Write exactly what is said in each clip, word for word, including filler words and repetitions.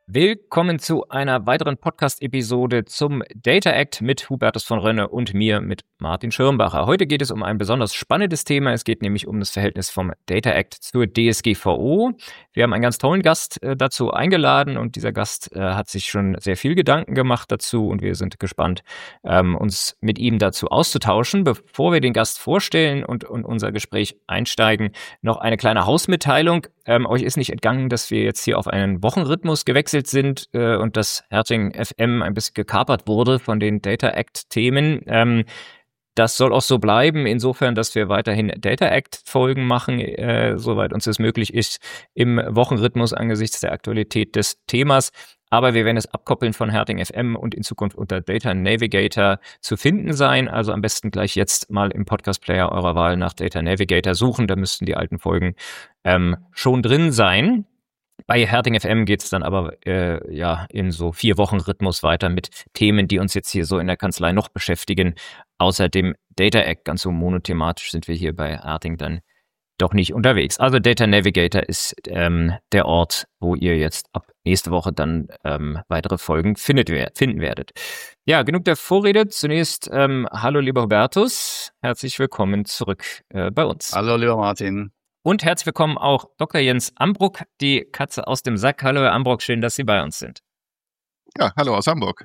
Willkommen zu einer weiteren Podcast-Episode zum Data Act mit Hubertus von Rönne und mir, mit Martin Schirmbacher. Heute geht es um ein besonders spannendes Thema. Es geht nämlich um das Verhältnis vom Data Act zur D S G V O. Wir haben einen ganz tollen Gast äh, dazu eingeladen und dieser Gast äh, hat sich schon sehr viel Gedanken gemacht dazu und wir sind gespannt, ähm, uns mit ihm dazu auszutauschen. Bevor wir den Gast vorstellen und, und unser Gespräch einsteigen, noch eine kleine Hausmitteilung. Ähm, euch ist nicht entgangen, dass wir jetzt hier auf einen Wochenrhythmus gewechselt sind äh, und dass Herting F M ein bisschen gekapert wurde von den Data Act-Themen. Ähm, das soll auch so bleiben, insofern, dass wir weiterhin Data Act-Folgen machen, äh, soweit uns das möglich ist, im Wochenrhythmus angesichts der Aktualität des Themas. Aber wir werden es abkoppeln von Herting F M und in Zukunft unter Data Navigator zu finden sein. Also am besten gleich jetzt mal im Podcast-Player eurer Wahl nach Data Navigator suchen. Da müssten die alten Folgen ähm, schon drin sein. Bei Herting F M geht es dann aber äh, ja in so vier Wochen Rhythmus weiter mit Themen, die uns jetzt hier so in der Kanzlei noch beschäftigen. Außer dem Data Act, ganz so monothematisch sind wir hier bei Herting dann doch nicht unterwegs. Also Data Navigator ist ähm, der Ort, wo ihr jetzt ab nächste Woche dann ähm, weitere Folgen findet, finden werdet. Ja, genug der Vorrede. Zunächst, ähm, hallo lieber Hubertus, herzlich willkommen zurück äh, bei uns. Hallo lieber Martin. Und herzlich willkommen auch Doktor Jens Ambruck, die Katze aus dem Sack. Hallo Herr Ambruck, schön, dass Sie bei uns sind. Ja, hallo aus Hamburg.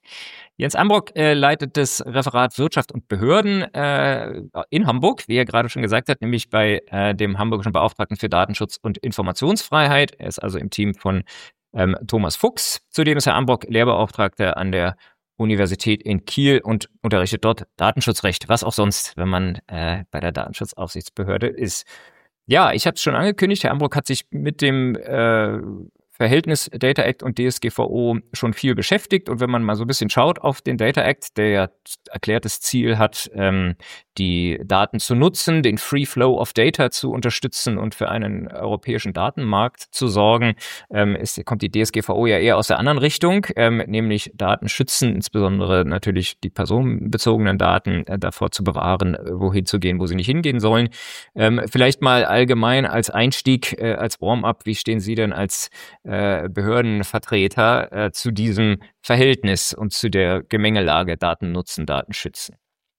Jens Ambruck äh, leitet das Referat Wirtschaft und Behörden äh, in Hamburg, wie er gerade schon gesagt hat, nämlich bei äh, dem Hamburgischen Beauftragten für Datenschutz und Informationsfreiheit. Er ist also im Team von ähm, Thomas Fuchs. Zudem ist Herr Ambruck Lehrbeauftragter an der Universität in Kiel und unterrichtet dort Datenschutzrecht, was auch sonst, wenn man äh, bei der Datenschutzaufsichtsbehörde ist. Ja, ich habe es schon angekündigt, Herr Ambruck hat sich mit dem äh, Verhältnis Data Act und D S G V O schon viel beschäftigt. Und wenn man mal so ein bisschen schaut auf den Data Act, der ja erklärtes Ziel hat, ähm, die Daten zu nutzen, den Free Flow of Data zu unterstützen und für einen europäischen Datenmarkt zu sorgen, ähm, ist, kommt die D S G V O ja eher aus der anderen Richtung, ähm, nämlich Daten schützen, insbesondere natürlich die personenbezogenen Daten äh, davor zu bewahren, äh, wohin zu gehen, wo sie nicht hingehen sollen. Ähm, vielleicht mal allgemein als Einstieg, äh, als Warm-up, wie stehen Sie denn als äh, Behördenvertreter äh, zu diesem Verhältnis und zu der Gemengelage Daten nutzen, Daten schützen?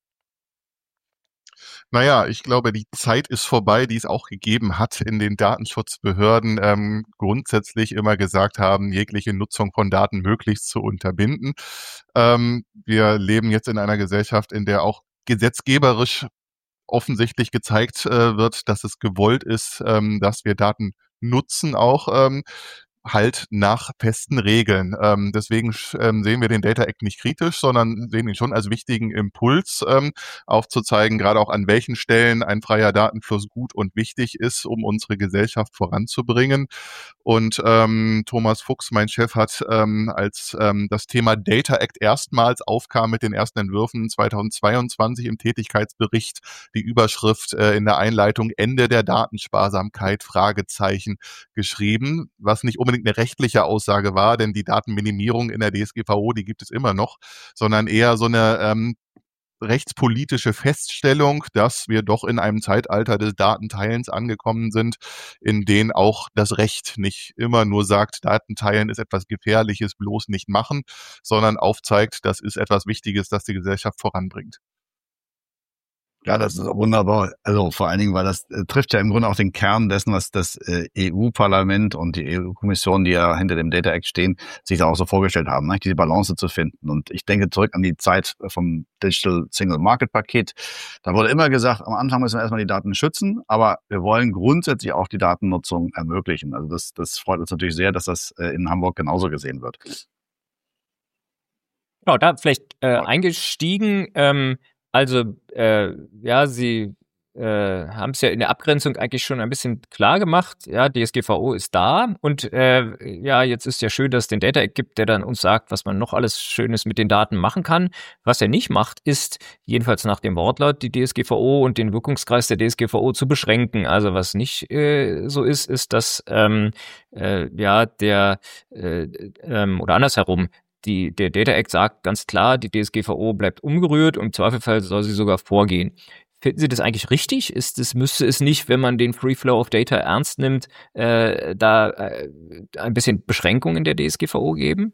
Naja, ich glaube, die Zeit ist vorbei, die es auch gegeben hat, in den Datenschutzbehörden ähm, grundsätzlich immer gesagt haben, jegliche Nutzung von Daten möglichst zu unterbinden. Ähm, wir leben jetzt in einer Gesellschaft, in der auch gesetzgeberisch offensichtlich gezeigt äh, wird, dass es gewollt ist, ähm, dass wir Daten nutzen auch, ähm, halt nach festen Regeln. Ähm, deswegen ähm, sehen wir den Data Act nicht kritisch, sondern sehen ihn schon als wichtigen Impuls, ähm, aufzuzeigen, gerade auch an welchen Stellen ein freier Datenfluss gut und wichtig ist, um unsere Gesellschaft voranzubringen. Und ähm, Thomas Fuchs, mein Chef, hat, ähm, als ähm, das Thema Data Act erstmals aufkam mit den ersten Entwürfen zweitausendzweiundzwanzig im Tätigkeitsbericht, die Überschrift äh, in der Einleitung Ende der Datensparsamkeit, Fragezeichen, geschrieben, was nicht unbedingt eine rechtliche Aussage war, denn die Datenminimierung in der D S G V O, die gibt es immer noch, sondern eher so eine ähm, rechtspolitische Feststellung, dass wir doch in einem Zeitalter des Datenteilens angekommen sind, in dem auch das Recht nicht immer nur sagt, Datenteilen ist etwas Gefährliches, bloß nicht machen, sondern aufzeigt, das ist etwas Wichtiges, das die Gesellschaft voranbringt. Ja, das ist wunderbar. Also vor allen Dingen, weil das äh, trifft ja im Grunde auch den Kern dessen, was das äh, E U-Parlament und die E U-Kommission, die ja hinter dem Data Act stehen, sich da auch so vorgestellt haben, ne? Diese Balance zu finden. Und ich denke zurück an die Zeit vom Digital Single Market Paket. Da wurde immer gesagt, am Anfang müssen wir erstmal die Daten schützen, aber wir wollen grundsätzlich auch die Datennutzung ermöglichen. Also das, das freut uns natürlich sehr, dass das äh, in Hamburg genauso gesehen wird. Genau, da vielleicht äh, eingestiegen, ähm, Also, äh, ja, Sie äh, haben es ja in der Abgrenzung eigentlich schon ein bisschen klar gemacht. Ja, D S G V O ist da und äh, ja, jetzt ist ja schön, dass es den Data Act gibt, der dann uns sagt, was man noch alles Schönes mit den Daten machen kann. Was er nicht macht, ist, jedenfalls nach dem Wortlaut, die D S G V O und den Wirkungskreis der D S G V O zu beschränken. Also was nicht äh, so ist, ist, dass ähm, äh, ja der äh, ähm, oder andersherum, Die, der Data Act sagt ganz klar, die D S G V O bleibt ungerührt und im Zweifelfall soll sie sogar vorgehen. Finden Sie das eigentlich richtig? Ist es, müsste es nicht, wenn man den Free Flow of Data ernst nimmt, äh, da äh, ein bisschen Beschränkung in der D S G V O geben?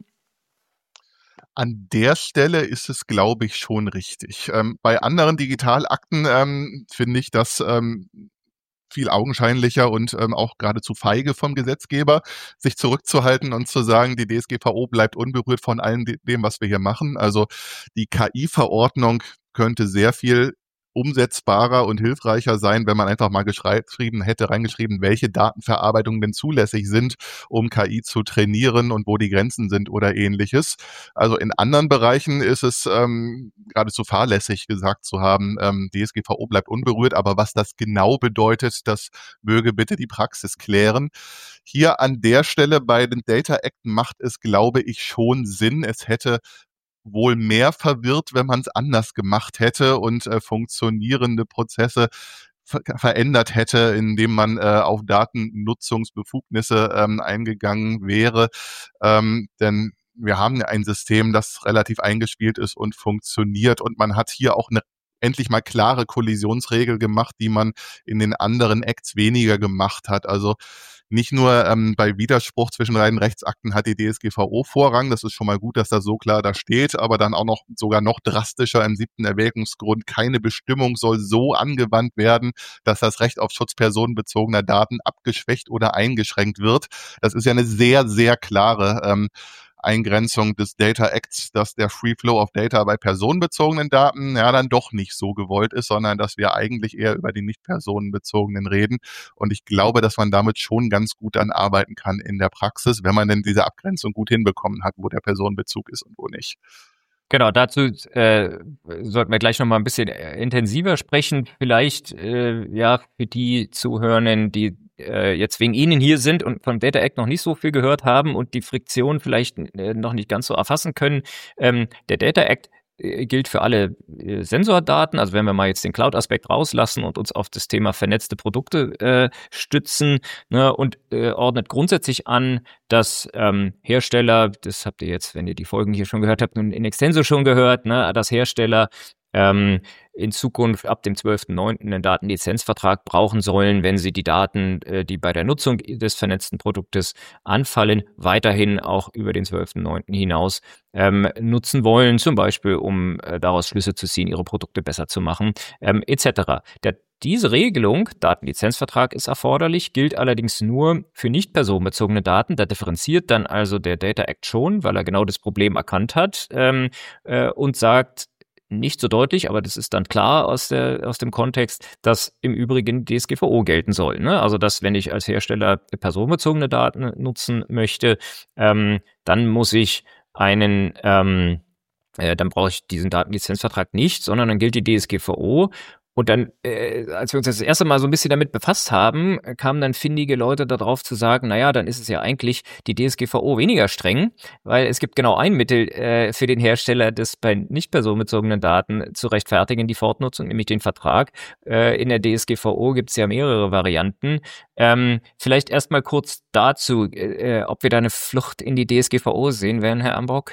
An der Stelle ist es, glaube ich, schon richtig. Ähm, bei anderen Digitalakten ähm, finde ich das ähm, viel augenscheinlicher und ähm, auch geradezu feige vom Gesetzgeber, sich zurückzuhalten und zu sagen, die D S G V O bleibt unberührt von allem dem, was wir hier machen. Also die K I-Verordnung könnte sehr viel umsetzbarer und hilfreicher sein, wenn man einfach mal geschrieben hätte, reingeschrieben, welche Datenverarbeitungen denn zulässig sind, um K I zu trainieren und wo die Grenzen sind oder ähnliches. Also in anderen Bereichen ist es ähm, geradezu fahrlässig gesagt zu haben, ähm, D S G V O bleibt unberührt, aber was das genau bedeutet, das möge bitte die Praxis klären. Hier an der Stelle bei den Data Act macht es, glaube ich, schon Sinn. Es hätte wohl mehr verwirrt, wenn man es anders gemacht hätte und äh, funktionierende Prozesse ver verändert hätte, indem man äh, auf Datennutzungsbefugnisse ähm, eingegangen wäre. Ähm, denn wir haben ja ein System, das relativ eingespielt ist und funktioniert, und man hat hier auch eine endlich mal klare Kollisionsregel gemacht, die man in den anderen Acts weniger gemacht hat. Also nicht nur ähm, bei Widerspruch zwischen beiden Rechtsakten hat die D S G V O Vorrang, das ist schon mal gut, dass das so klar da steht, aber dann auch noch sogar noch drastischer im siebten Erwägungsgrund, keine Bestimmung soll so angewandt werden, dass das Recht auf Schutz personenbezogener Daten abgeschwächt oder eingeschränkt wird. Das ist ja eine sehr, sehr klare ähm, Eingrenzung des Data Acts, dass der Free Flow of Data bei personenbezogenen Daten ja dann doch nicht so gewollt ist, sondern dass wir eigentlich eher über die nicht personenbezogenen reden. Und ich glaube, dass man damit schon ganz gut dann arbeiten kann in der Praxis, wenn man denn diese Abgrenzung gut hinbekommen hat, wo der Personenbezug ist und wo nicht. Genau, dazu äh, sollten wir gleich noch mal ein bisschen intensiver sprechen. Vielleicht äh, ja für die Zuhörenden, die äh, jetzt wegen Ihnen hier sind und vom Data Act noch nicht so viel gehört haben und die Friktion vielleicht äh, noch nicht ganz so erfassen können. Ähm, der Data Act äh, gilt für alle äh, Sensordaten. Also wenn wir mal jetzt den Cloud-Aspekt rauslassen und uns auf das Thema vernetzte Produkte äh, stützen, ne, und äh, ordnet grundsätzlich an, dass ähm, Hersteller, das habt ihr jetzt, wenn ihr die Folgen hier schon gehört habt, nun in extenso schon gehört, ne, dass Hersteller ähm, in Zukunft ab dem zwölften neunten einen Datenlizenzvertrag brauchen sollen, wenn sie die Daten, äh, die bei der Nutzung des vernetzten Produktes anfallen, weiterhin auch über den zwölften neunten hinaus ähm, nutzen wollen, zum Beispiel um äh, daraus Schlüsse zu ziehen, ihre Produkte besser zu machen, ähm, et cetera. Der Diese Regelung, Datenlizenzvertrag ist erforderlich, gilt allerdings nur für nicht personenbezogene Daten. Da differenziert dann also der Data Act schon, weil er genau das Problem erkannt hat ähm, äh, und sagt, nicht so deutlich, aber das ist dann klar aus, der, aus dem Kontext, dass im Übrigen D S G V O gelten soll. Ne? Also, dass wenn ich als Hersteller personenbezogene Daten nutzen möchte, ähm, dann muss ich einen, ähm, äh, dann brauche ich diesen Datenlizenzvertrag nicht, sondern dann gilt die D S G V O. Und dann, äh, als wir uns das erste Mal so ein bisschen damit befasst haben, kamen dann findige Leute darauf zu sagen, naja, dann ist es ja eigentlich die D S G V O weniger streng, weil es gibt genau ein Mittel äh, für den Hersteller, das bei nicht personenbezogenen Daten zu rechtfertigen, die Fortnutzung, nämlich den Vertrag. Äh, in der D S G V O gibt es ja mehrere Varianten. Ähm, vielleicht erstmal kurz dazu, äh, ob wir da eine Flucht in die D S G V O sehen werden, Herr Ambrock.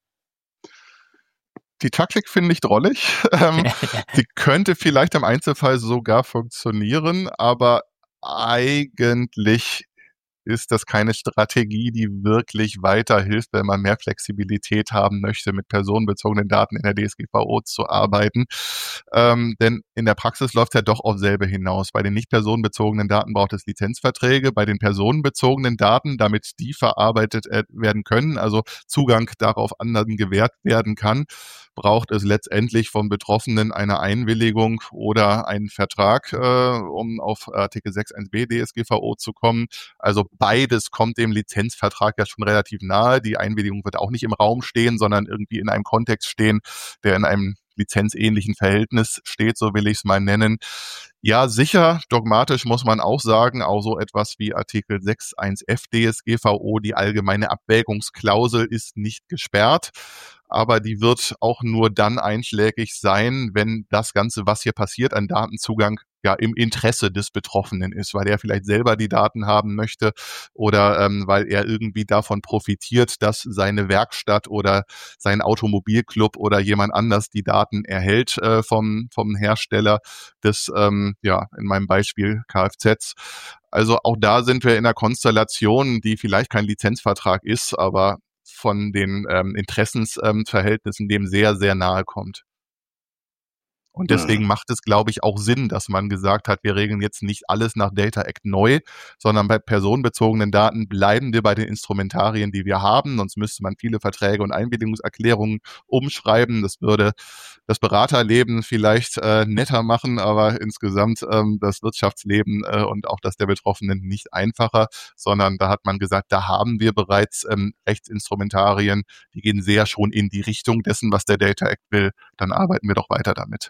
Die Taktik finde ich drollig. Ähm, die könnte vielleicht im Einzelfall sogar funktionieren, aber eigentlich ist das keine Strategie, die wirklich weiterhilft, wenn man mehr Flexibilität haben möchte, mit personenbezogenen Daten in der D S G V O zu arbeiten. Ähm, denn in der Praxis läuft es ja doch auf selbe hinaus. Bei den nicht personenbezogenen Daten braucht es Lizenzverträge. Bei den personenbezogenen Daten, damit die verarbeitet äh, werden können, also Zugang darauf anderen gewährt werden kann, braucht es letztendlich vom Betroffenen eine Einwilligung oder einen Vertrag, äh, um auf Artikel sechs Punkt eins b D S G V O zu kommen. Also beides kommt dem Lizenzvertrag ja schon relativ nahe. Die Einwilligung wird auch nicht im Raum stehen, sondern irgendwie in einem Kontext stehen, der in einem lizenzähnlichen Verhältnis steht, so will ich es mal nennen. Ja, sicher, dogmatisch muss man auch sagen, auch so etwas wie Artikel sechs Punkt eins f D S G V O, die allgemeine Abwägungsklausel, ist nicht gesperrt, aber die wird auch nur dann einschlägig sein, wenn das Ganze, was hier passiert, ein Datenzugang ja im Interesse des Betroffenen ist, weil er vielleicht selber die Daten haben möchte oder ähm, weil er irgendwie davon profitiert, dass seine Werkstatt oder sein Automobilclub oder jemand anders die Daten erhält äh, vom vom Hersteller des, ähm, ja, in meinem Beispiel Kfz. Also auch da sind wir in einer Konstellation, die vielleicht kein Lizenzvertrag ist, aber von den ähm, Interessensverhältnissen ähm, dem sehr, sehr nahe kommt. Und deswegen Mhm. macht es, glaube ich, auch Sinn, dass man gesagt hat, wir regeln jetzt nicht alles nach Data Act neu, sondern bei personenbezogenen Daten bleiben wir bei den Instrumentarien, die wir haben. Sonst müsste man viele Verträge und Einwilligungserklärungen umschreiben. Das würde das Beraterleben vielleicht äh, netter machen, aber insgesamt ähm, das Wirtschaftsleben äh, und auch das der Betroffenen nicht einfacher, sondern da hat man gesagt, da haben wir bereits ähm, Rechtsinstrumentarien, die gehen sehr schon in die Richtung dessen, was der Data Act will. Dann arbeiten wir doch weiter damit.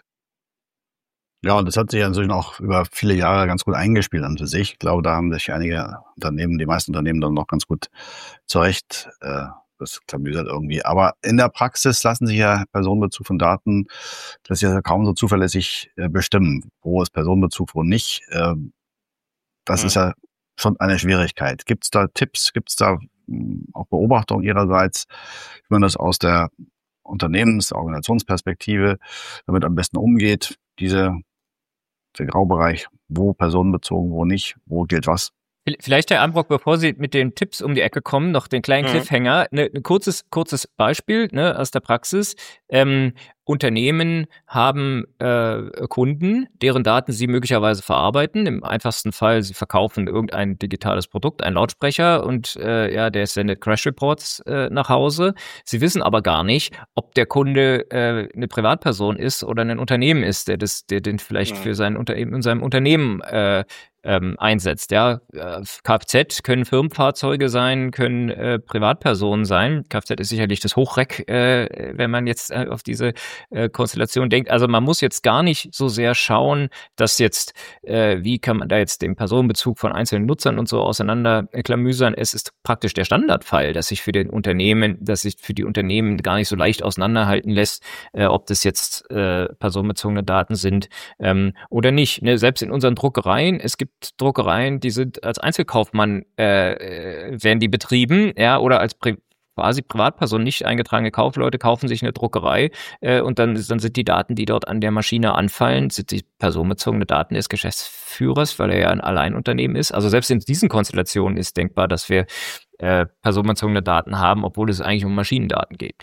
Ja, und das hat sich ja inzwischen auch über viele Jahre ganz gut eingespielt an für sich. Ich glaube, da haben sich einige Unternehmen, die meisten Unternehmen dann noch ganz gut zurecht, äh, das klamüsert irgendwie. Aber in der Praxis lassen sich ja Personenbezug von Daten, das ist ja kaum so zuverlässig äh, bestimmen. Wo ist Personenbezug, wo nicht? Ähm, das Mhm. ist ja schon eine Schwierigkeit. Gibt es da Tipps, gibt es da mh, auch Beobachtungen Ihrerseits, wie man das aus der Unternehmens-, Organisationsperspektive damit am besten umgeht, diese der Graubereich, wo personenbezogen, wo nicht, wo gilt was. Vielleicht, Herr Ambrock, bevor Sie mit den Tipps um die Ecke kommen, noch den kleinen Mhm. Cliffhanger. Ne, ein kurzes, kurzes Beispiel ne, aus der Praxis. Ähm, Unternehmen haben äh, Kunden, deren Daten sie möglicherweise verarbeiten. Im einfachsten Fall, sie verkaufen irgendein digitales Produkt, einen Lautsprecher und äh, ja, der sendet Crash Reports äh, nach Hause. Sie wissen aber gar nicht, ob der Kunde äh, eine Privatperson ist oder ein Unternehmen ist, der das, der den vielleicht Mhm. für sein Unter in seinem Unternehmen äh, ähm, einsetzt. Ja, äh, Kfz können Firmenfahrzeuge sein, können äh, Privatpersonen sein. Kfz ist sicherlich das Hochreck, äh, wenn man jetzt äh, auf diese äh, Konstellation denkt. Also man muss jetzt gar nicht so sehr schauen, dass jetzt, äh, wie kann man da jetzt den Personenbezug von einzelnen Nutzern und so auseinanderklamüsern. Es ist praktisch der Standardfall, dass sich für den Unternehmen, dass sich für die Unternehmen gar nicht so leicht auseinanderhalten lässt, äh, ob das jetzt äh, personenbezogene Daten sind ähm, oder nicht. Ne? Selbst in unseren Druckereien, es gibt Druckereien, die sind als Einzelkaufmann äh, werden die betrieben, ja, oder als Pri quasi Privatperson, nicht eingetragene Kaufleute kaufen sich eine Druckerei äh, und dann, dann sind die Daten, die dort an der Maschine anfallen, sind die personenbezogene Daten des Geschäftsführers, weil er ja ein Alleinunternehmen ist. Also selbst in diesen Konstellationen ist denkbar, dass wir äh, personenbezogene Daten haben, obwohl es eigentlich um Maschinendaten geht.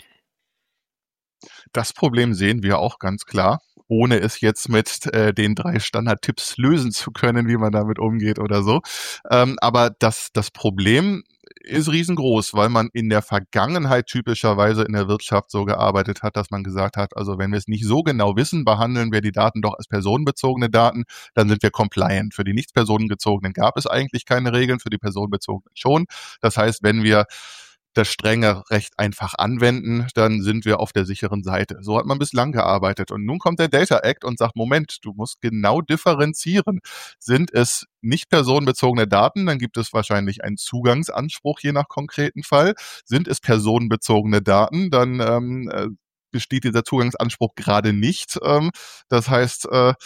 Das Problem sehen wir auch ganz klar, ohne es jetzt mit äh, den drei Standardtipps lösen zu können, wie man damit umgeht oder so. Ähm, aber das, das Problem ist riesengroß, weil man in der Vergangenheit typischerweise in der Wirtschaft so gearbeitet hat, dass man gesagt hat, also wenn wir es nicht so genau wissen, behandeln wir die Daten doch als personenbezogene Daten, dann sind wir compliant. Für die nicht personenbezogenen gab es eigentlich keine Regeln, für die personenbezogenen schon. Das heißt, wenn wir das strenge Recht einfach anwenden, dann sind wir auf der sicheren Seite. So hat man bislang gearbeitet. Und nun kommt der Data Act und sagt, Moment, du musst genau differenzieren. Sind es nicht personenbezogene Daten, dann gibt es wahrscheinlich einen Zugangsanspruch je nach konkreten Fall. Sind es personenbezogene Daten, dann ähm, äh, besteht dieser Zugangsanspruch gerade nicht. Ähm, das heißt, äh,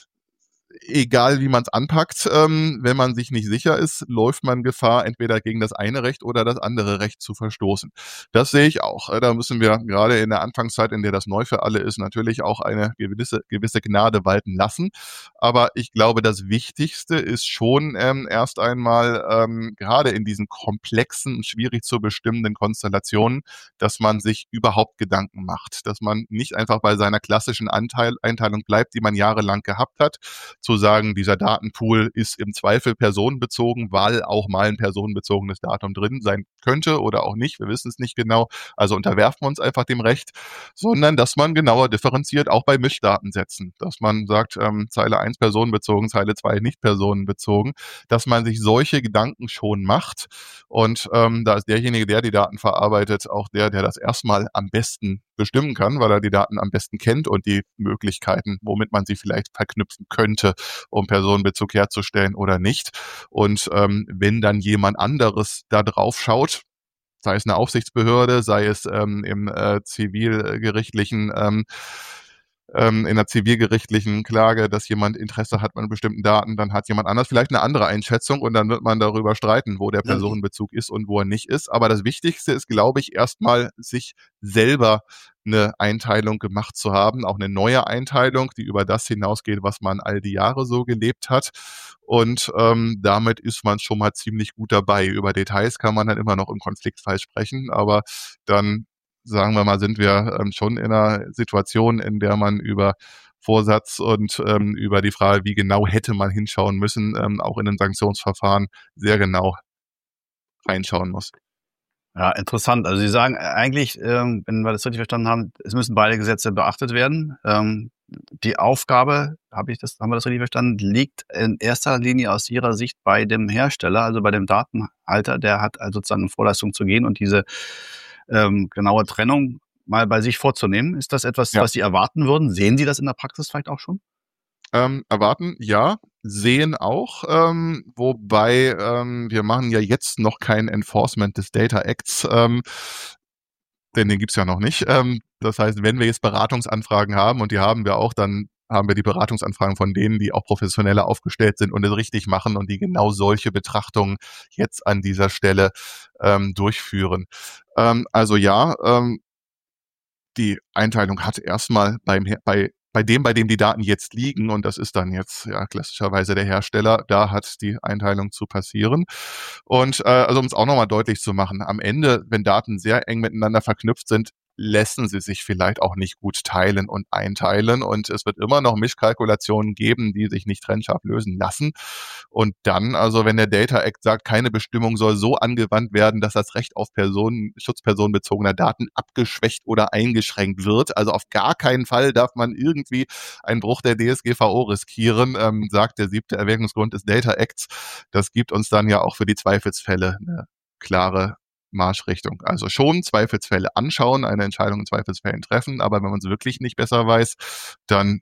egal wie man es anpackt, ähm, wenn man sich nicht sicher ist, läuft man Gefahr, entweder gegen das eine Recht oder das andere Recht zu verstoßen. Das sehe ich auch. Äh, da müssen wir gerade in der Anfangszeit, in der das neu für alle ist, natürlich auch eine gewisse, gewisse Gnade walten lassen. Aber ich glaube, das Wichtigste ist schon ähm, erst einmal, ähm, gerade in diesen komplexen, schwierig zu bestimmenden Konstellationen, dass man sich überhaupt Gedanken macht, dass man nicht einfach bei seiner klassischen Anteil, Einteilung bleibt, die man jahrelang gehabt hat, zu sagen, dieser Datenpool ist im Zweifel personenbezogen, weil auch mal ein personenbezogenes Datum drin sein könnte oder auch nicht, wir wissen es nicht genau, also unterwerfen wir uns einfach dem Recht, sondern dass man genauer differenziert, auch bei Mischdatensätzen, dass man sagt, ähm, Zeile eins personenbezogen, Zeile zwei nicht personenbezogen, dass man sich solche Gedanken schon macht und ähm, da ist derjenige, der die Daten verarbeitet, auch der, der das erstmal am besten bestimmen kann, weil er die Daten am besten kennt und die Möglichkeiten, womit man sie vielleicht verknüpfen könnte, um Personenbezug herzustellen oder nicht. Und ähm, wenn dann jemand anderes da drauf schaut, sei es eine Aufsichtsbehörde, sei es ähm, im äh, zivilgerichtlichen ähm, ähm, in einer zivilgerichtlichen Klage, dass jemand Interesse hat an bestimmten Daten, dann hat jemand anders vielleicht eine andere Einschätzung und dann wird man darüber streiten, wo der Personenbezug ist und wo er nicht ist. Aber das Wichtigste ist, glaube ich, erstmal sich selber eine Einteilung gemacht zu haben, auch eine neue Einteilung, die über das hinausgeht, was man all die Jahre so gelebt hat. Und ähm, damit ist man schon mal ziemlich gut dabei. Über Details kann man dann immer noch im Konfliktfall sprechen, aber dann, sagen wir mal, sind wir ähm, schon in einer Situation, in der man über Vorsatz und ähm, über die Frage, wie genau hätte man hinschauen müssen, ähm, auch in einem Sanktionsverfahren sehr genau reinschauen muss. Ja, interessant. Also Sie sagen eigentlich, ähm, wenn wir das richtig verstanden haben, es müssen beide Gesetze beachtet werden. Ähm, die Aufgabe, habe ich das, haben wir das richtig verstanden, liegt in erster Linie aus Ihrer Sicht bei dem Hersteller, also bei dem Datenhalter, der hat also sozusagen in Vorleistung zu gehen und diese ähm, genaue Trennung mal bei sich vorzunehmen. Ist das etwas, Ja. was Sie erwarten würden? Sehen Sie das in der Praxis vielleicht auch schon? Ähm, erwarten, ja, sehen auch, ähm, wobei ähm, wir machen ja jetzt noch kein Enforcement des Data Acts, ähm, denn den gibt's ja noch nicht. Ähm, das heißt, wenn wir jetzt Beratungsanfragen haben, und die haben wir auch, dann haben wir die Beratungsanfragen von denen, die auch professioneller aufgestellt sind und es richtig machen und die genau solche Betrachtungen jetzt an dieser Stelle ähm, durchführen. Ähm, also ja, ähm, die Einteilung hat erstmal beim bei bei dem, bei dem die Daten jetzt liegen, und das ist dann jetzt ja klassischerweise der Hersteller, da hat die Einteilung zu passieren. Und äh, also um es auch nochmal deutlich zu machen, am Ende, wenn Daten sehr eng miteinander verknüpft sind, lassen sie sich vielleicht auch nicht gut teilen und einteilen. Und es wird immer noch Mischkalkulationen geben, die sich nicht trennscharf lösen lassen. Und dann, also wenn der Data Act sagt, keine Bestimmung soll so angewandt werden, dass das Recht auf Personen, Schutz personenbezogener Daten abgeschwächt oder eingeschränkt wird. Also auf gar keinen Fall darf man irgendwie einen Bruch der D S G V O riskieren, ähm, sagt der siebte Erwägungsgrund des Data Acts. Das gibt uns dann ja auch für die Zweifelsfälle eine klare Marschrichtung. Also schon Zweifelsfälle anschauen, eine Entscheidung in Zweifelsfällen treffen, aber wenn man es wirklich nicht besser weiß, dann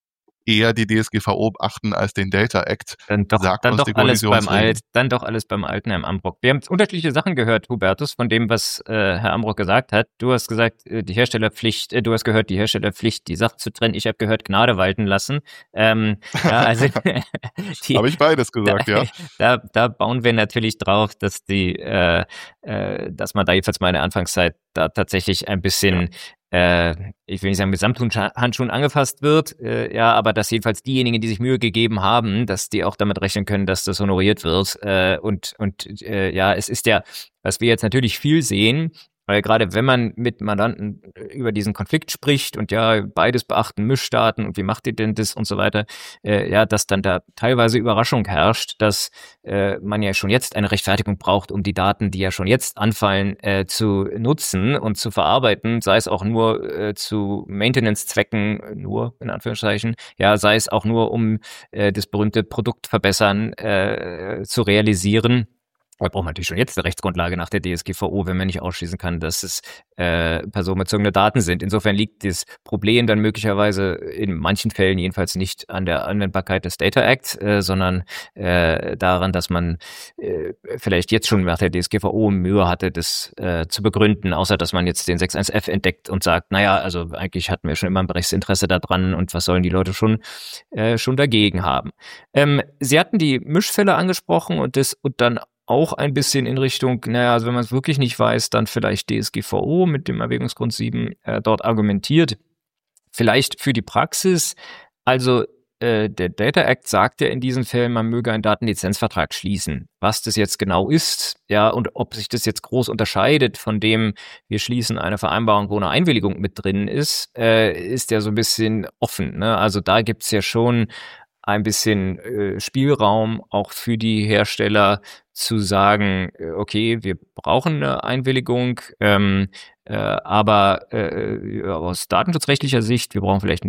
eher die D S G V O beachten als den Data Act. Dann doch, sagt dann uns doch die alles beim Kollisionsregeln. Alt, dann doch alles beim alten Herrn Ambrock. Wir haben unterschiedliche Sachen gehört, Hubertus, von dem, was äh, Herr Ambrock gesagt hat. Du hast gesagt, äh, die Herstellerpflicht, äh, du hast gehört, die Herstellerpflicht, die Sache zu trennen. Ich habe gehört, Gnade walten lassen. Ähm, ja, also die, Habe ich beides gesagt, da, ja. Da, da bauen wir natürlich drauf, dass die, äh, äh, dass man da jedenfalls mal in der Anfangszeit da tatsächlich ein bisschen äh, ich will nicht sagen mit Samthandschuhen angefasst wird, äh, ja, aber dass jedenfalls diejenigen, die sich Mühe gegeben haben, dass die auch damit rechnen können, dass das honoriert wird. Äh, und und äh, ja, es ist ja, was wir jetzt natürlich viel sehen, weil gerade wenn man mit Mandanten über diesen Konflikt spricht und ja, beides beachten, Mischdaten und wie macht ihr denn das und so weiter, äh, ja, dass dann da teilweise Überraschung herrscht, dass äh, man ja schon jetzt eine Rechtfertigung braucht, um die Daten, die ja schon jetzt anfallen, äh, zu nutzen und zu verarbeiten, sei es auch nur äh, zu Maintenance-Zwecken, nur in Anführungszeichen, ja, sei es auch nur um äh, das berühmte Produkt verbessern äh, zu realisieren. Da braucht man natürlich schon jetzt eine Rechtsgrundlage nach der D S G V O, wenn man nicht ausschließen kann, dass es äh, personenbezogene Daten sind. Insofern liegt das Problem dann möglicherweise in manchen Fällen jedenfalls nicht an der Anwendbarkeit des Data Act, äh, sondern äh, daran, dass man äh, vielleicht jetzt schon nach der D S G V O Mühe hatte, das äh, zu begründen, außer dass man jetzt den sechs Punkt eins f entdeckt und sagt, naja, also eigentlich hatten wir schon immer ein Rechtsinteresse daran und was sollen die Leute schon, äh, schon dagegen haben. Ähm, Sie hatten die Mischfälle angesprochen und das und dann auch ein bisschen in Richtung, naja, also wenn man es wirklich nicht weiß, dann vielleicht D S G V O mit dem Erwägungsgrund sieben äh, dort argumentiert. Vielleicht für die Praxis, also äh, der Data Act sagt ja in diesen Fällen, man möge einen Datenlizenzvertrag schließen. Was das jetzt genau ist, ja, und ob sich das jetzt groß unterscheidet von dem, wir schließen eine Vereinbarung, wo eine Einwilligung mit drin ist, äh, ist ja so ein bisschen offen, ne? Also da gibt's ja schon ein bisschen äh, Spielraum auch für die Hersteller zu sagen, äh, okay, wir brauchen eine Einwilligung, ähm, äh, aber äh, aus datenschutzrechtlicher Sicht, wir brauchen vielleicht eine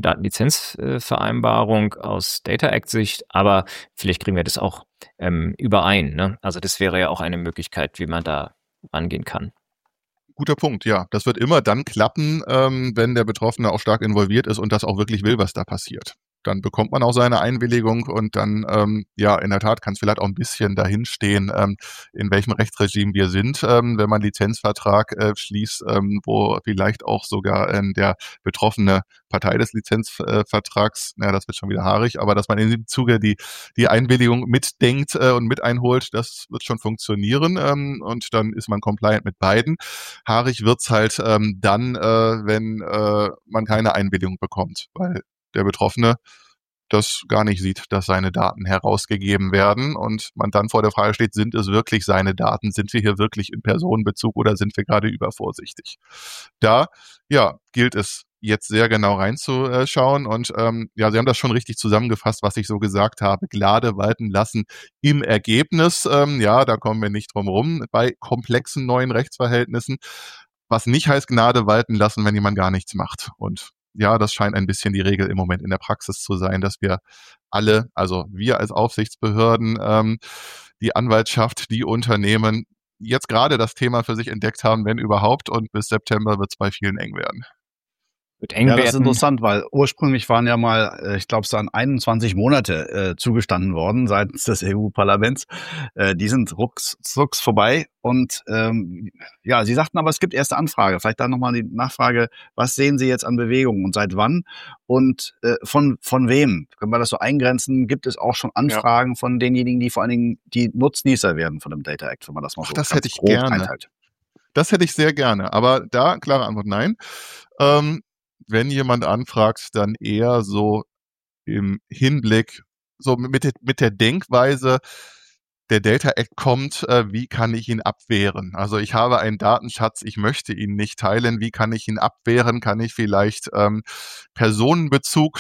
Datenlizenzvereinbarung äh, aus Data Act Sicht, aber vielleicht kriegen wir das auch ähm, überein, ne? Also das wäre ja auch eine Möglichkeit, wie man da rangehen kann. Guter Punkt, ja. Das wird immer dann klappen, ähm, wenn der Betroffene auch stark involviert ist und das auch wirklich will, was da passiert. dann bekommt man auch seine Einwilligung und dann, ähm, ja, in der Tat kann es vielleicht auch ein bisschen dahinstehen, ähm, in welchem Rechtsregime wir sind, ähm, wenn man Lizenzvertrag äh, schließt, ähm, wo vielleicht auch sogar ähm, der betroffene Partei des Lizenzvertrags, ja, das wird schon wieder haarig, aber dass man in dem Zuge die, die Einwilligung mitdenkt äh, und mit einholt, das wird schon funktionieren ähm, und dann ist man compliant mit beiden. Haarig wird's halt ähm, dann, äh, wenn äh, man keine Einwilligung bekommt, weil der Betroffene das gar nicht sieht, dass seine Daten herausgegeben werden und man dann vor der Frage steht, sind es wirklich seine Daten? Sind wir hier wirklich in Personenbezug oder sind wir gerade übervorsichtig? Da, ja, gilt es jetzt sehr genau reinzuschauen und ähm, ja, Sie haben das schon richtig zusammengefasst, was ich so gesagt habe, Gnade walten lassen im Ergebnis. Ähm, ja, da kommen wir nicht drum rum bei komplexen neuen Rechtsverhältnissen, was nicht heißt Gnade walten lassen, wenn jemand gar nichts macht. Und ja, das scheint ein bisschen die Regel im Moment in der Praxis zu sein, dass wir alle, also wir als Aufsichtsbehörden, ähm, die Anwaltschaft, die Unternehmen jetzt gerade das Thema für sich entdeckt haben, wenn überhaupt, und bis September wird es bei vielen eng werden. Wird eng Ja, das ist werden. interessant, weil ursprünglich waren ja mal, äh, ich glaube, es waren einundzwanzig Monate äh, zugestanden worden seitens des E U-Parlaments. Äh, die sind rucks vorbei. Und ähm, ja, Sie sagten aber, es gibt erste Anfrage. Vielleicht dann nochmal die Nachfrage, was sehen Sie jetzt an Bewegungen und seit wann? Und äh, von von wem? Können wir das so eingrenzen? Gibt es auch schon Anfragen ja. von denjenigen, die vor allen Dingen die Nutznießer werden von dem Data Act, wenn man das mal Ach, so das ganz hätte ich grob gerne. einteilt? Das hätte ich sehr gerne. Aber da, klare Antwort, nein. Ähm, wenn jemand anfragt, dann eher so im Hinblick, so mit, mit der Denkweise, der Data Act kommt, äh, wie kann ich ihn abwehren? Also ich habe einen Datenschatz, ich möchte ihn nicht teilen, wie kann ich ihn abwehren? Kann ich vielleicht ähm, Personenbezug,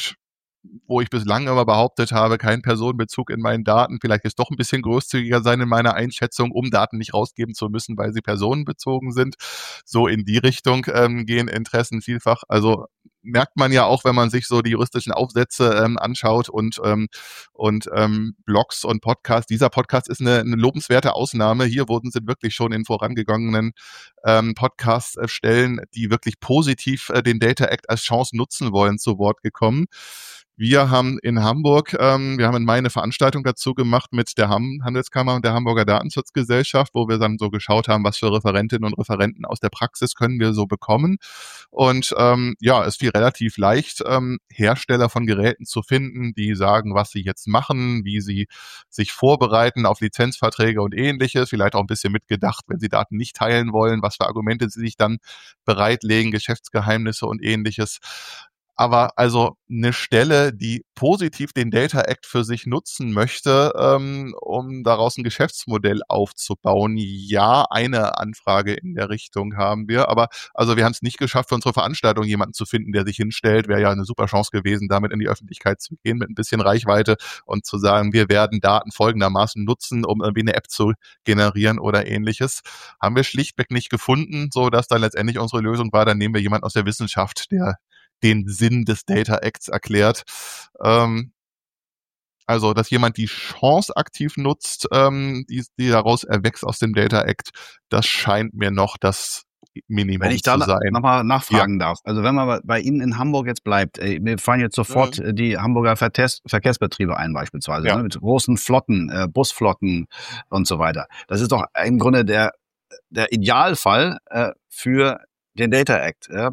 wo ich bislang immer behauptet habe, kein Personenbezug in meinen Daten, vielleicht ist doch ein bisschen großzügiger sein in meiner Einschätzung, um Daten nicht rausgeben zu müssen, weil sie personenbezogen sind. So in die Richtung ähm, gehen Interessen vielfach. Also merkt man ja auch, wenn man sich so die juristischen Aufsätze ähm, anschaut und ähm, und ähm, Blogs und Podcasts. Dieser Podcast ist eine, eine lobenswerte Ausnahme. Hier wurden sie wirklich schon in vorangegangenen ähm, Podcasts äh, Stellen, die wirklich positiv äh, den Data Act als Chance nutzen wollen, zu Wort gekommen. Wir haben in Hamburg, ähm, wir haben in Mai eine Veranstaltung dazu gemacht mit der Ham- Handelskammer und der Hamburger Datenschutzgesellschaft, wo wir dann so geschaut haben, was für Referentinnen und Referenten aus der Praxis können wir so bekommen. Und ähm, ja, es fiel relativ leicht, ähm, Hersteller von Geräten zu finden, die sagen, was sie jetzt machen, wie sie sich vorbereiten auf Lizenzverträge und Ähnliches, vielleicht auch ein bisschen mitgedacht, wenn sie Daten nicht teilen wollen, was für Argumente sie sich dann bereitlegen, Geschäftsgeheimnisse und Ähnliches. Aber also eine Stelle, die positiv den Data Act für sich nutzen möchte, ähm, um daraus ein Geschäftsmodell aufzubauen. Ja, eine Anfrage in der Richtung haben wir. Aber also wir haben es nicht geschafft, für unsere Veranstaltung jemanden zu finden, der sich hinstellt. Wäre ja eine super Chance gewesen, damit in die Öffentlichkeit zu gehen mit ein bisschen Reichweite und zu sagen, wir werden Daten folgendermaßen nutzen, um irgendwie eine App zu generieren oder Ähnliches. Haben wir schlichtweg nicht gefunden, so dass dann letztendlich unsere Lösung war, dann nehmen wir jemanden aus der Wissenschaft, der den Sinn des Data Acts erklärt. Ähm, also, dass jemand die Chance aktiv nutzt, ähm, die, die daraus erwächst aus dem Data Act, das scheint mir noch das Minimum Wenn ich da zu sein. nochmal nachfragen ja. darf. Also wenn man bei Ihnen in Hamburg jetzt bleibt, ey, mir fallen jetzt sofort mhm. die Hamburger Verkehrs- Verkehrsbetriebe ein beispielsweise, ja. ne, mit großen Flotten, äh, Busflotten und so weiter. Das ist doch im Grunde der, der Idealfall äh, für den Data Act. Ja.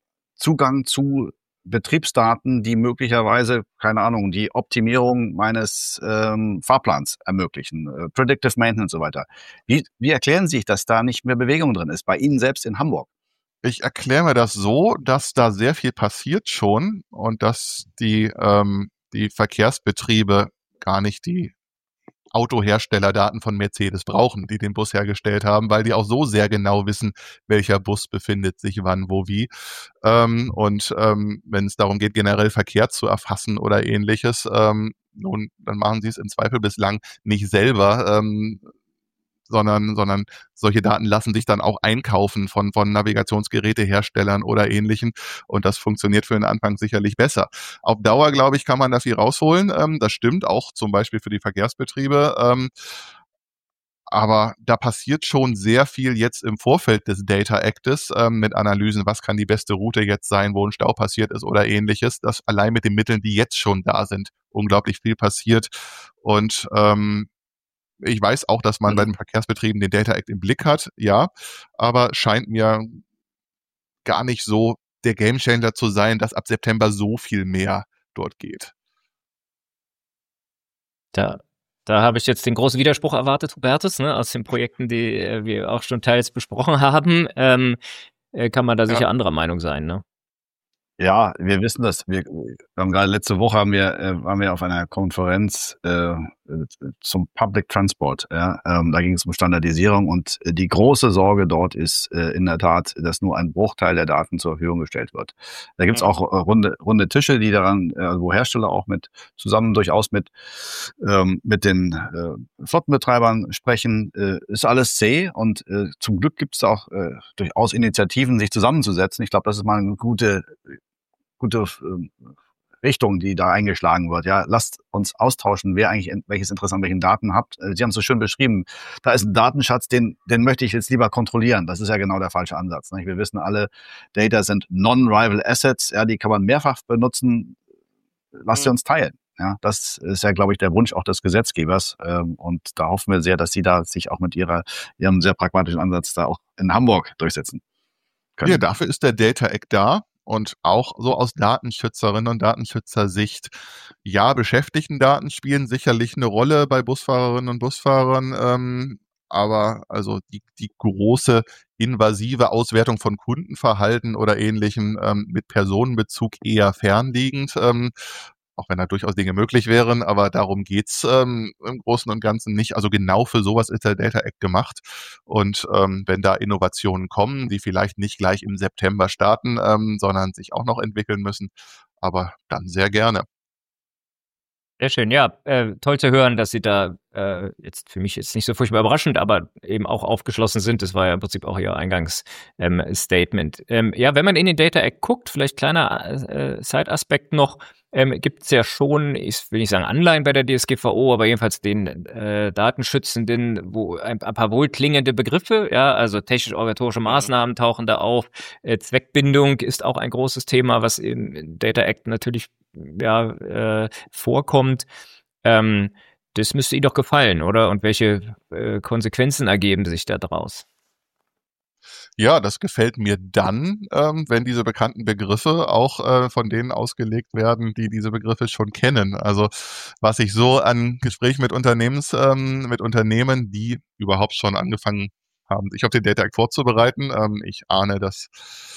Zugang zu Betriebsdaten, die möglicherweise, keine Ahnung, die Optimierung meines ähm, Fahrplans ermöglichen, äh, Predictive Maintenance und so weiter. Wie, wie erklären Sie sich, dass da nicht mehr Bewegung drin ist, bei Ihnen selbst in Hamburg? Ich erkläre mir das so, dass da sehr viel passiert schon und dass die, ähm, die Verkehrsbetriebe gar nicht die Autoherstellerdaten von Mercedes brauchen, die den Bus hergestellt haben, weil die auch so sehr genau wissen, welcher Bus befindet sich wann, wo, wie. Ähm, und ähm, wenn es darum geht, generell Verkehr zu erfassen oder Ähnliches, ähm, nun, dann machen sie es im Zweifel bislang nicht selber, ähm, sondern, sondern solche Daten lassen sich dann auch einkaufen von, von Navigationsgeräteherstellern oder Ähnlichen. Und das funktioniert für den Anfang sicherlich besser. Auf Dauer, glaube ich, kann man da viel rausholen. Ähm, das stimmt auch zum Beispiel für die Verkehrsbetriebe. Ähm, Aber da passiert schon sehr viel jetzt im Vorfeld des Data Actes ähm, mit Analysen, was kann die beste Route jetzt sein, wo ein Stau passiert ist oder ähnliches. Das allein mit den Mitteln, die jetzt schon da sind, unglaublich viel passiert. Und ähm, ich weiß auch, dass man mhm. bei den Verkehrsbetrieben den Data Act im Blick hat, ja, aber scheint mir gar nicht so der Gamechanger zu sein, dass ab September so viel mehr dort geht. Da, da habe ich jetzt den großen Widerspruch erwartet, Hubertus, ne, aus den Projekten, die äh, wir auch schon teils besprochen haben. Ähm, äh, kann man da sicher ja. anderer Meinung sein, ne? Ja, wir wissen das. Wir, wir haben gerade letzte Woche haben wir, äh, waren wir auf einer Konferenz äh, zum Public Transport. Ja? Ähm, da ging es um Standardisierung und äh, die große Sorge dort ist äh, in der Tat, dass nur ein Bruchteil der Daten zur Verfügung gestellt wird. Da gibt's auch äh, runde, runde Tische, die daran, äh, wo Hersteller auch mit zusammen durchaus mit ähm, mit den äh, Flottenbetreibern sprechen. Äh, ist alles zäh und äh, zum Glück gibt's auch äh, durchaus Initiativen, sich zusammenzusetzen. Ich glaube, das ist mal eine gute gute äh, Richtung, die da eingeschlagen wird. Ja, lasst uns austauschen, wer eigentlich welches Interesse an welchen Daten habt. Sie haben es so schön beschrieben. Da ist ein Datenschatz, den den möchte ich jetzt lieber kontrollieren. Das ist ja genau der falsche Ansatz. Nicht? Wir wissen alle, Data sind non-rival Assets. Ja, die kann man mehrfach benutzen. Lasst sie uns teilen. Ja, das ist ja, glaube ich, der Wunsch auch des Gesetzgebers. Und da hoffen wir sehr, dass Sie da sich auch mit ihrer ihrem sehr pragmatischen Ansatz da auch in Hamburg durchsetzen können. Ja, dafür ist der Data Act da. Und auch so aus Datenschützerinnen und Datenschützersicht, ja, Beschäftigtendaten spielen sicherlich eine Rolle bei Busfahrerinnen und Busfahrern, ähm, aber also die, die große invasive Auswertung von Kundenverhalten oder Ähnlichem ähm, mit Personenbezug eher fernliegend, ähm, auch wenn da durchaus Dinge möglich wären, aber darum geht's ähm, im Großen und Ganzen nicht. Also genau für sowas ist der Data Act gemacht. Und ähm, wenn da Innovationen kommen, die vielleicht nicht gleich im September starten, ähm, sondern sich auch noch entwickeln müssen, aber dann sehr gerne. Sehr schön, ja, äh, toll zu hören, dass Sie da äh, jetzt für mich jetzt nicht so furchtbar überraschend, aber eben auch aufgeschlossen sind. Das war ja im Prinzip auch Ihr Eingangsstatement. Ähm, ähm, ja, wenn man in den Data Act guckt, vielleicht kleiner äh, Side-Aspekt noch, ähm, gibt es ja schon, ich will nicht sagen Anleihen bei der D S G V O, aber jedenfalls den äh, Datenschützenden, wo ein, ein paar wohlklingende Begriffe, ja, also technisch-organisatorische Maßnahmen tauchen da auf. Äh, Zweckbindung ist auch ein großes Thema, was im Data Act natürlich ja äh, vorkommt. Ähm, das müsste Ihnen doch gefallen, oder? Und welche äh, Konsequenzen ergeben sich da draus? Ja, das gefällt mir dann, ähm, wenn diese bekannten Begriffe auch äh, von denen ausgelegt werden, die diese Begriffe schon kennen. Also was ich so an Gesprächen mit Unternehmens, ähm, mit Unternehmen, die überhaupt schon angefangen haben, sich auf den Data Act vorzubereiten. Ähm, ich ahne, dass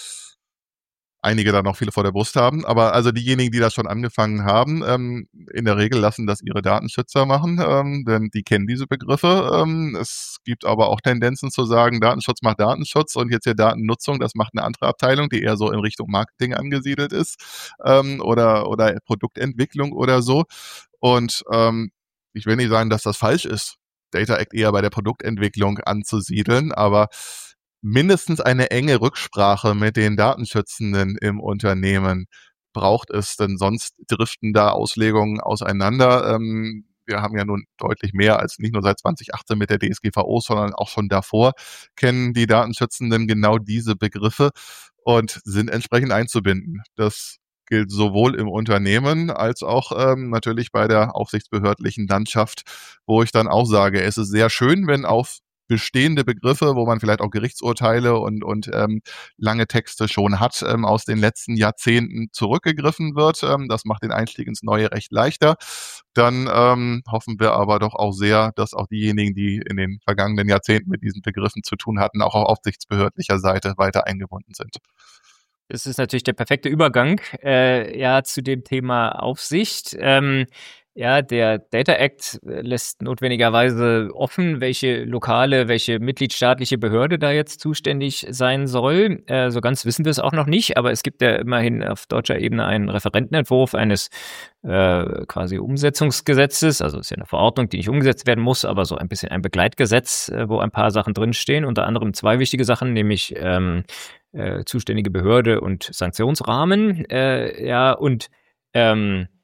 einige da noch viele vor der Brust haben, aber also diejenigen, die das schon angefangen haben, ähm, in der Regel lassen das ihre Datenschützer machen, ähm, denn die kennen diese Begriffe. Ähm, es gibt aber auch Tendenzen zu sagen, Datenschutz macht Datenschutz und jetzt hier Datennutzung, das macht eine andere Abteilung, die eher so in Richtung Marketing angesiedelt ist, ähm, oder oder Produktentwicklung oder so. Und ähm, ich will nicht sagen, dass das falsch ist, Data Act eher bei der Produktentwicklung anzusiedeln, aber mindestens eine enge Rücksprache mit den Datenschützenden im Unternehmen braucht es, denn sonst driften da Auslegungen auseinander. Ähm, wir haben ja nun deutlich mehr als nicht nur seit zwanzig achtzehn mit der D S G V O, sondern auch schon davor kennen die Datenschützenden genau diese Begriffe und sind entsprechend einzubinden. Das gilt sowohl im Unternehmen als auch ähm, natürlich bei der aufsichtsbehördlichen Landschaft, wo ich dann auch sage, es ist sehr schön, wenn auf bestehende Begriffe, wo man vielleicht auch Gerichtsurteile und, und ähm, lange Texte schon hat, ähm, aus den letzten Jahrzehnten zurückgegriffen wird. Ähm, das macht den Einstieg ins neue Recht leichter. Dann ähm, hoffen wir aber doch auch sehr, dass auch diejenigen, die in den vergangenen Jahrzehnten mit diesen Begriffen zu tun hatten, auch auf aufsichtsbehördlicher Seite weiter eingebunden sind. Das ist natürlich der perfekte Übergang äh, ja zu dem Thema Aufsicht. Ähm, Ja, der Data Act lässt notwendigerweise offen, welche lokale, welche mitgliedstaatliche Behörde da jetzt zuständig sein soll. Äh, so ganz wissen wir es auch noch nicht, aber es gibt ja immerhin auf deutscher Ebene einen Referentenentwurf eines äh, quasi Umsetzungsgesetzes. Also ist ja eine Verordnung, die nicht umgesetzt werden muss, aber so ein bisschen ein Begleitgesetz, äh, wo ein paar Sachen drinstehen. Unter anderem zwei wichtige Sachen, nämlich ähm, äh, zuständige Behörde und Sanktionsrahmen. Äh, ja, und ähm,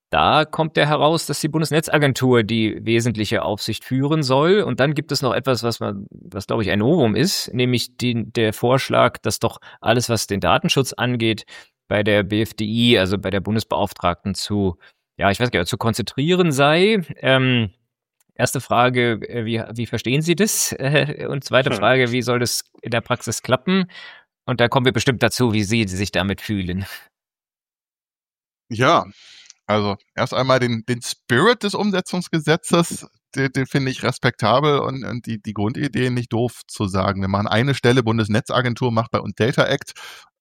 Da kommt ja heraus, dass die Bundesnetzagentur die wesentliche Aufsicht führen soll. Und dann gibt es noch etwas, was man, was glaube ich ein Novum ist, nämlich die, der Vorschlag, dass doch alles, was den Datenschutz angeht, bei der B F D I, also bei der Bundesbeauftragten zu, ja, ich weiß gar nicht, zu konzentrieren sei. Ähm, erste Frage, wie, wie verstehen Sie das? Und zweite Frage, wie soll das in der Praxis klappen? Und da kommen wir bestimmt dazu, wie Sie sich damit fühlen. Ja, also erst einmal den, den Spirit des Umsetzungsgesetzes, den, den finde ich respektabel und, und die, die Grundidee nicht doof zu sagen. Wir machen eine Stelle, Bundesnetzagentur macht bei uns Data Act.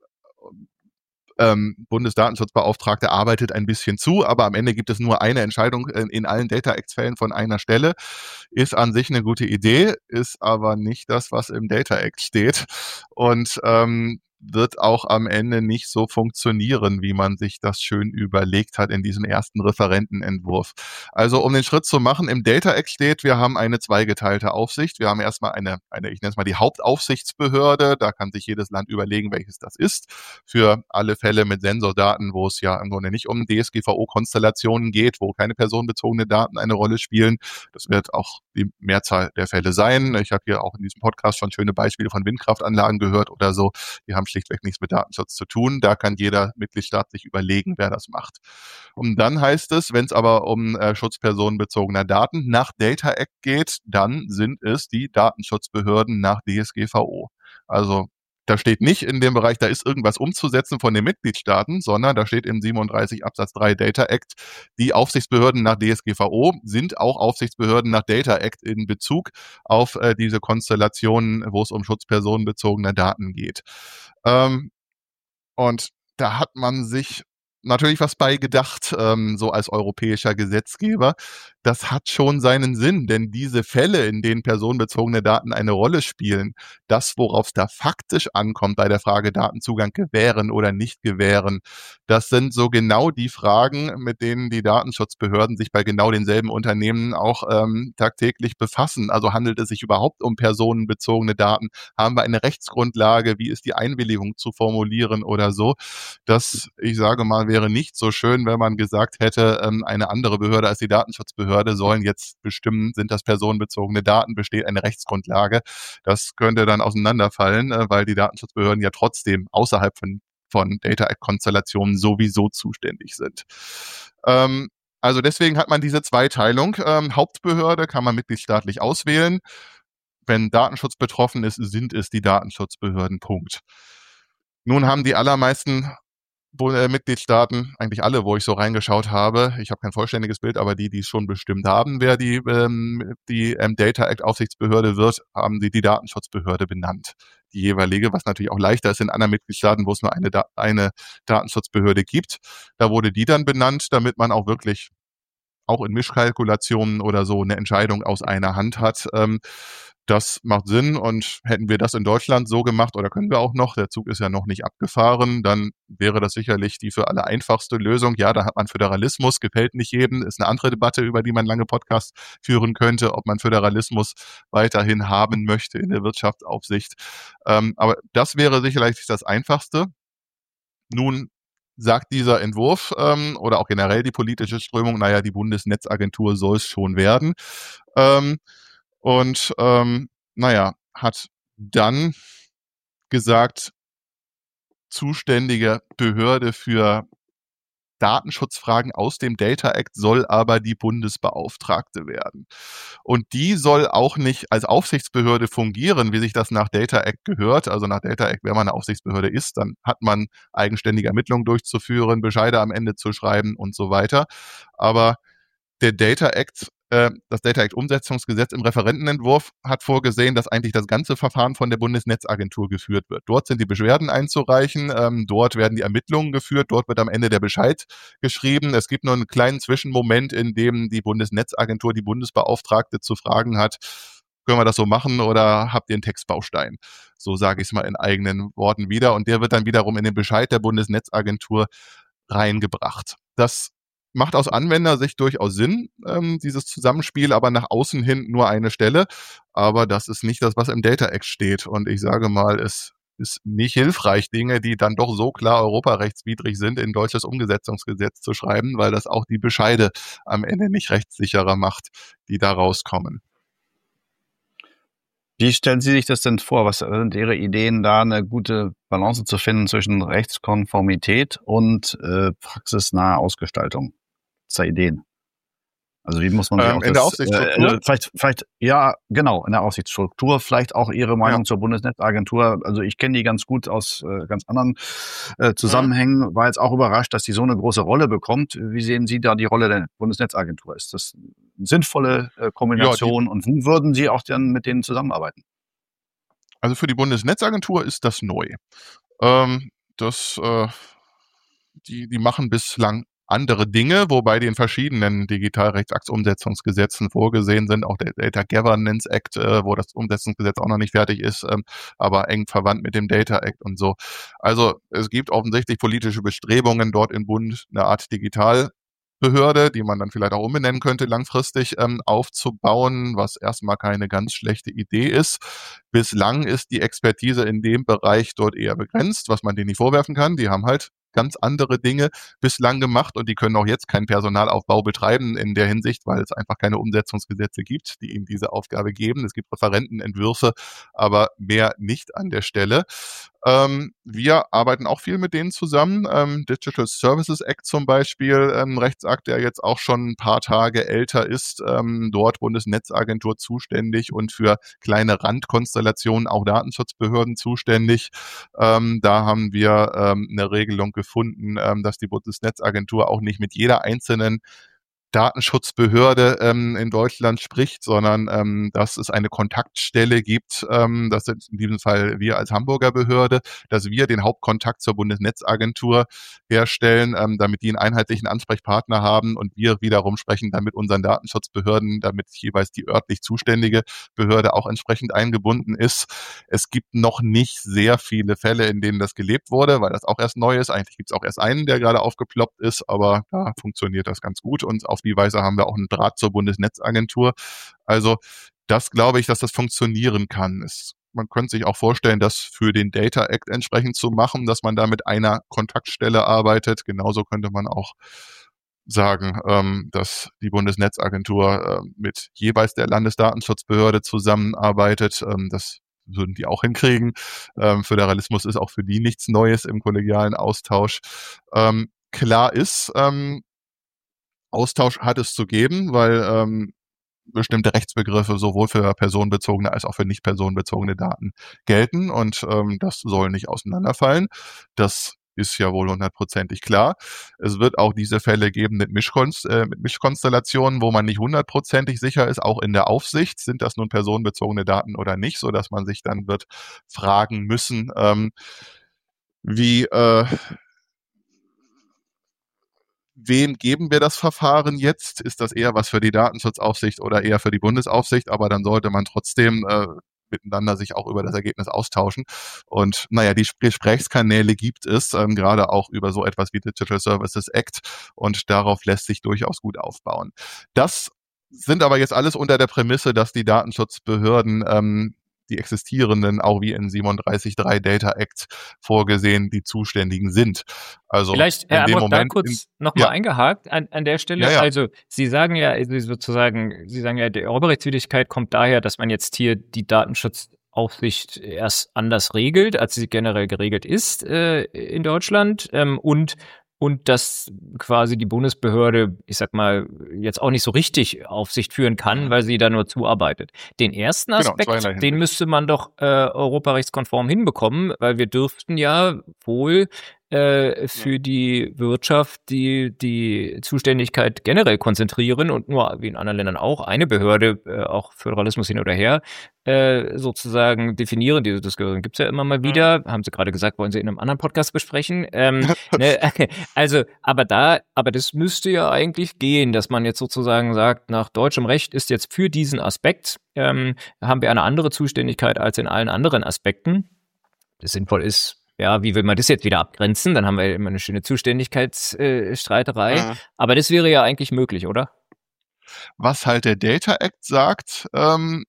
Ähm, Bundesdatenschutzbeauftragte arbeitet ein bisschen zu, aber am Ende gibt es nur eine Entscheidung in, in allen Data Act-Fällen von einer Stelle. Ist an sich eine gute Idee, ist aber nicht das, was im Data Act steht und ähm, wird auch am Ende nicht so funktionieren, wie man sich das schön überlegt hat in diesem ersten Referentenentwurf. Also um den Schritt zu machen, im Data Act steht, wir haben eine zweigeteilte Aufsicht. Wir haben erstmal eine, eine ich nenne es mal die Hauptaufsichtsbehörde. Da kann sich jedes Land überlegen, welches das ist. Für alle Fälle mit Sensordaten, wo es ja im Grunde nicht um D S G V O-Konstellationen geht, wo keine personenbezogene Daten eine Rolle spielen. Das wird auch die Mehrzahl der Fälle sein. Ich habe hier auch in diesem Podcast schon schöne Beispiele von Windkraftanlagen gehört oder so. Die haben schlichtweg nichts mit Datenschutz zu tun. Da kann jeder Mitgliedstaat sich überlegen, wer das macht. Und dann heißt es, wenn es aber um äh, Schutz personenbezogener Daten nach Data Act geht, dann sind es die Datenschutzbehörden nach D S G V O. Also da steht nicht in dem Bereich, da ist irgendwas umzusetzen von den Mitgliedstaaten, sondern da steht im siebenunddreißig Absatz drei Data Act, die Aufsichtsbehörden nach D S G V O sind auch Aufsichtsbehörden nach Data Act in Bezug auf äh, diese Konstellationen, wo es um Schutz personenbezogener Daten geht. Ähm, und da hat man sich natürlich was bei gedacht, ähm, so als europäischer Gesetzgeber. Das hat schon seinen Sinn, denn diese Fälle, in denen personenbezogene Daten eine Rolle spielen, das, worauf es da faktisch ankommt bei der Frage Datenzugang gewähren oder nicht gewähren, das sind so genau die Fragen, mit denen die Datenschutzbehörden sich bei genau denselben Unternehmen auch ähm, tagtäglich befassen. Also handelt es sich überhaupt um personenbezogene Daten? Haben wir eine Rechtsgrundlage? Wie ist die Einwilligung zu formulieren oder so? Das, ich sage mal, wäre nicht so schön, wenn man gesagt hätte, ähm, eine andere Behörde als die Datenschutzbehörde sollen jetzt bestimmen, sind das personenbezogene Daten, besteht eine Rechtsgrundlage. Das könnte dann auseinanderfallen, äh, weil die Datenschutzbehörden ja trotzdem außerhalb von, von Data Act-Konstellationen sowieso zuständig sind. Ähm, also deswegen hat man diese Zweiteilung. Ähm, Hauptbehörde kann man mitgliedstaatlich auswählen. Wenn Datenschutz betroffen ist, sind es die Datenschutzbehörden. Punkt. Nun haben die allermeisten Mitgliedstaaten, eigentlich alle, wo ich so reingeschaut habe, ich habe kein vollständiges Bild, aber die, die es schon bestimmt haben, wer die, ähm, die ähm, Data Act Aufsichtsbehörde wird, haben sie die Datenschutzbehörde benannt. Die jeweilige, was natürlich auch leichter ist in anderen Mitgliedstaaten, wo es nur eine, eine Datenschutzbehörde gibt. Da wurde die dann benannt, damit man auch wirklich auch in Mischkalkulationen oder so eine Entscheidung aus einer Hand hat. Ähm, das macht Sinn und hätten wir das in Deutschland so gemacht oder können wir auch noch, der Zug ist ja noch nicht abgefahren, dann wäre das sicherlich die für alle einfachste Lösung. Ja, da hat man Föderalismus, gefällt nicht jedem, ist eine andere Debatte, über die man lange Podcasts führen könnte, ob man Föderalismus weiterhin haben möchte in der Wirtschaftsaufsicht. Ähm, aber das wäre sicherlich das Einfachste. Nun sagt dieser Entwurf ähm, oder auch generell die politische Strömung, naja, die Bundesnetzagentur soll es schon werden. Ähm, und ähm, naja, hat dann gesagt, zuständige Behörde für Datenschutzfragen aus dem Data Act soll aber die Bundesbeauftragte werden. Und die soll auch nicht als Aufsichtsbehörde fungieren, wie sich das nach Data Act gehört. Also nach Data Act, wenn man eine Aufsichtsbehörde ist, dann hat man eigenständige Ermittlungen durchzuführen, Bescheide am Ende zu schreiben und so weiter. Aber der Data Act, äh, das Data Act Umsetzungsgesetz im Referentenentwurf hat vorgesehen, dass eigentlich das ganze Verfahren von der Bundesnetzagentur geführt wird. Dort sind die Beschwerden einzureichen, ähm, dort werden die Ermittlungen geführt, dort wird am Ende der Bescheid geschrieben. Es gibt nur einen kleinen Zwischenmoment, in dem die Bundesnetzagentur die Bundesbeauftragte zu fragen hat, können wir das so machen oder habt ihr einen Textbaustein? So sage ich es mal in eigenen Worten wieder. Und der wird dann wiederum in den Bescheid der Bundesnetzagentur reingebracht. Das macht aus Anwendersicht durchaus Sinn, ähm, dieses Zusammenspiel, aber nach außen hin nur eine Stelle. Aber das ist nicht das, was im Data Act steht. Und ich sage mal, es ist nicht hilfreich, Dinge, die dann doch so klar europarechtswidrig sind, in deutsches Umgesetzungsgesetz zu schreiben, weil das auch die Bescheide am Ende nicht rechtssicherer macht, die da rauskommen. Wie stellen Sie sich das denn vor? Was sind Ihre Ideen, da eine gute Balance zu finden zwischen Rechtskonformität und äh, praxisnaher Ausgestaltung? Das Ideen. Also wie muss man sich ähm, auch in das, der Aufsichtsstruktur? Äh, vielleicht, vielleicht, ja, genau, in der Aufsichtsstruktur. Vielleicht auch Ihre Meinung Ja. zur Bundesnetzagentur. Also ich kenne die ganz gut aus äh, ganz anderen äh, Zusammenhängen. War jetzt auch überrascht, dass die so eine große Rolle bekommt. Wie sehen Sie da die Rolle der Bundesnetzagentur? Ist das eine sinnvolle äh, Kombination? Ja, und wie würden Sie auch dann mit denen zusammenarbeiten? Also für die Bundesnetzagentur ist das neu. Ähm, das, äh, die, die machen bislang andere Dinge, wobei die in verschiedenen Digitalrechtsaktsumsetzungsgesetzen vorgesehen sind, auch der Data Governance Act, äh, wo das Umsetzungsgesetz auch noch nicht fertig ist, ähm, aber eng verwandt mit dem Data Act und so. Also es gibt offensichtlich politische Bestrebungen, dort im Bund eine Art Digitalbehörde, die man dann vielleicht auch umbenennen könnte, langfristig ähm, aufzubauen, was erstmal keine ganz schlechte Idee ist. Bislang ist die Expertise in dem Bereich dort eher begrenzt, was man denen nicht vorwerfen kann. Die haben halt ganz andere Dinge bislang gemacht und die können auch jetzt keinen Personalaufbau betreiben in der Hinsicht, weil es einfach keine Umsetzungsgesetze gibt, die ihnen diese Aufgabe geben. Es gibt Referentenentwürfe, aber mehr nicht an der Stelle. Ähm, wir arbeiten auch viel mit denen zusammen. Ähm, Digital Services Act zum Beispiel, ähm, Rechtsakt, der jetzt auch schon ein paar Tage älter ist, ähm, dort Bundesnetzagentur zuständig und für kleine Randkonstellationen auch Datenschutzbehörden zuständig. Ähm, da haben wir ähm, eine Regelung gefunden, ähm, dass die Bundesnetzagentur auch nicht mit jeder einzelnen Datenschutzbehörde ähm, in Deutschland spricht, sondern ähm, dass es eine Kontaktstelle gibt, ähm, das sind in diesem Fall wir als Hamburger Behörde, dass wir den Hauptkontakt zur Bundesnetzagentur herstellen, ähm, damit die einen einheitlichen Ansprechpartner haben und wir wiederum sprechen dann mit unseren Datenschutzbehörden, damit jeweils die örtlich zuständige Behörde auch entsprechend eingebunden ist. Es gibt noch nicht sehr viele Fälle, in denen das gelebt wurde, weil das auch erst neu ist. Eigentlich gibt es auch erst einen, der gerade aufgeploppt ist, aber da funktioniert das ganz gut und auf die Weise haben wir auch einen Draht zur Bundesnetzagentur. Also das glaube ich, dass das funktionieren kann. Es, man könnte sich auch vorstellen, das für den Data Act entsprechend zu machen, dass man da mit einer Kontaktstelle arbeitet. Genauso könnte man auch sagen, ähm, dass die Bundesnetzagentur äh, mit jeweils der Landesdatenschutzbehörde zusammenarbeitet. Ähm, das würden die auch hinkriegen. Ähm, Föderalismus ist auch für die nichts Neues im kollegialen Austausch. Ähm, klar ist, ähm, Austausch hat es zu geben, weil ähm, bestimmte Rechtsbegriffe sowohl für personenbezogene als auch für nicht personenbezogene Daten gelten und ähm, das soll nicht auseinanderfallen. Das ist ja wohl hundertprozentig klar. Es wird auch diese Fälle geben mit, Mischkonst äh, mit Mischkonstellationen, wo man nicht hundertprozentig sicher ist, auch in der Aufsicht, sind das nun personenbezogene Daten oder nicht, so dass man sich dann wird fragen müssen, ähm, wie äh, wem geben wir das Verfahren jetzt? Ist das eher was für die Datenschutzaufsicht oder eher für die Bundesaufsicht? Aber dann sollte man trotzdem äh, miteinander sich auch über das Ergebnis austauschen. Und naja, die Gesprächskanäle gibt es, ähm, gerade auch über so etwas wie Digital Services Act. Und darauf lässt sich durchaus gut aufbauen. Das sind aber jetzt alles unter der Prämisse, dass die Datenschutzbehörden ähm, die existierenden, auch wie in siebenunddreißig Punkt drei Data Act vorgesehen, die Zuständigen sind. Also vielleicht, Herr in dem Amroth, Moment da kurz nochmal ja. eingehakt an, an der Stelle. Ja, ja. Also Sie sagen ja also sozusagen, Sie sagen ja, die Europarechtswidrigkeit kommt daher, dass man jetzt hier die Datenschutzaufsicht erst anders regelt, als sie generell geregelt ist äh, in Deutschland ähm, und Und dass quasi die Bundesbehörde, ich sag mal, jetzt auch nicht so richtig Aufsicht führen kann, weil sie da nur zuarbeitet. Den ersten Aspekt, genau, den müsste man doch äh, europarechtskonform hinbekommen, weil wir dürften ja wohl äh, für ja. die Wirtschaft die die Zuständigkeit generell konzentrieren und nur, wie in anderen Ländern auch, eine Behörde, äh, auch Föderalismus hin oder her, äh, sozusagen definieren. Diese Diskussion gibt's ja immer mal wieder. Mhm. Haben Sie gerade gesagt, wollen Sie in einem anderen Podcast besprechen. Ähm, ne, also, aber da, aber das müsste ja eigentlich gehen, dass man jetzt sozusagen sagt, nach deutschem Recht ist jetzt für diesen Aspekt, ähm, haben wir eine andere Zuständigkeit als in allen anderen Aspekten. Das sinnvoll ist, ja, wie will man das jetzt wieder abgrenzen? Dann haben wir immer eine schöne Zuständigkeitsstreiterei. Äh, mhm. Aber das wäre ja eigentlich möglich, oder? Was halt der Data Act sagt, ähm,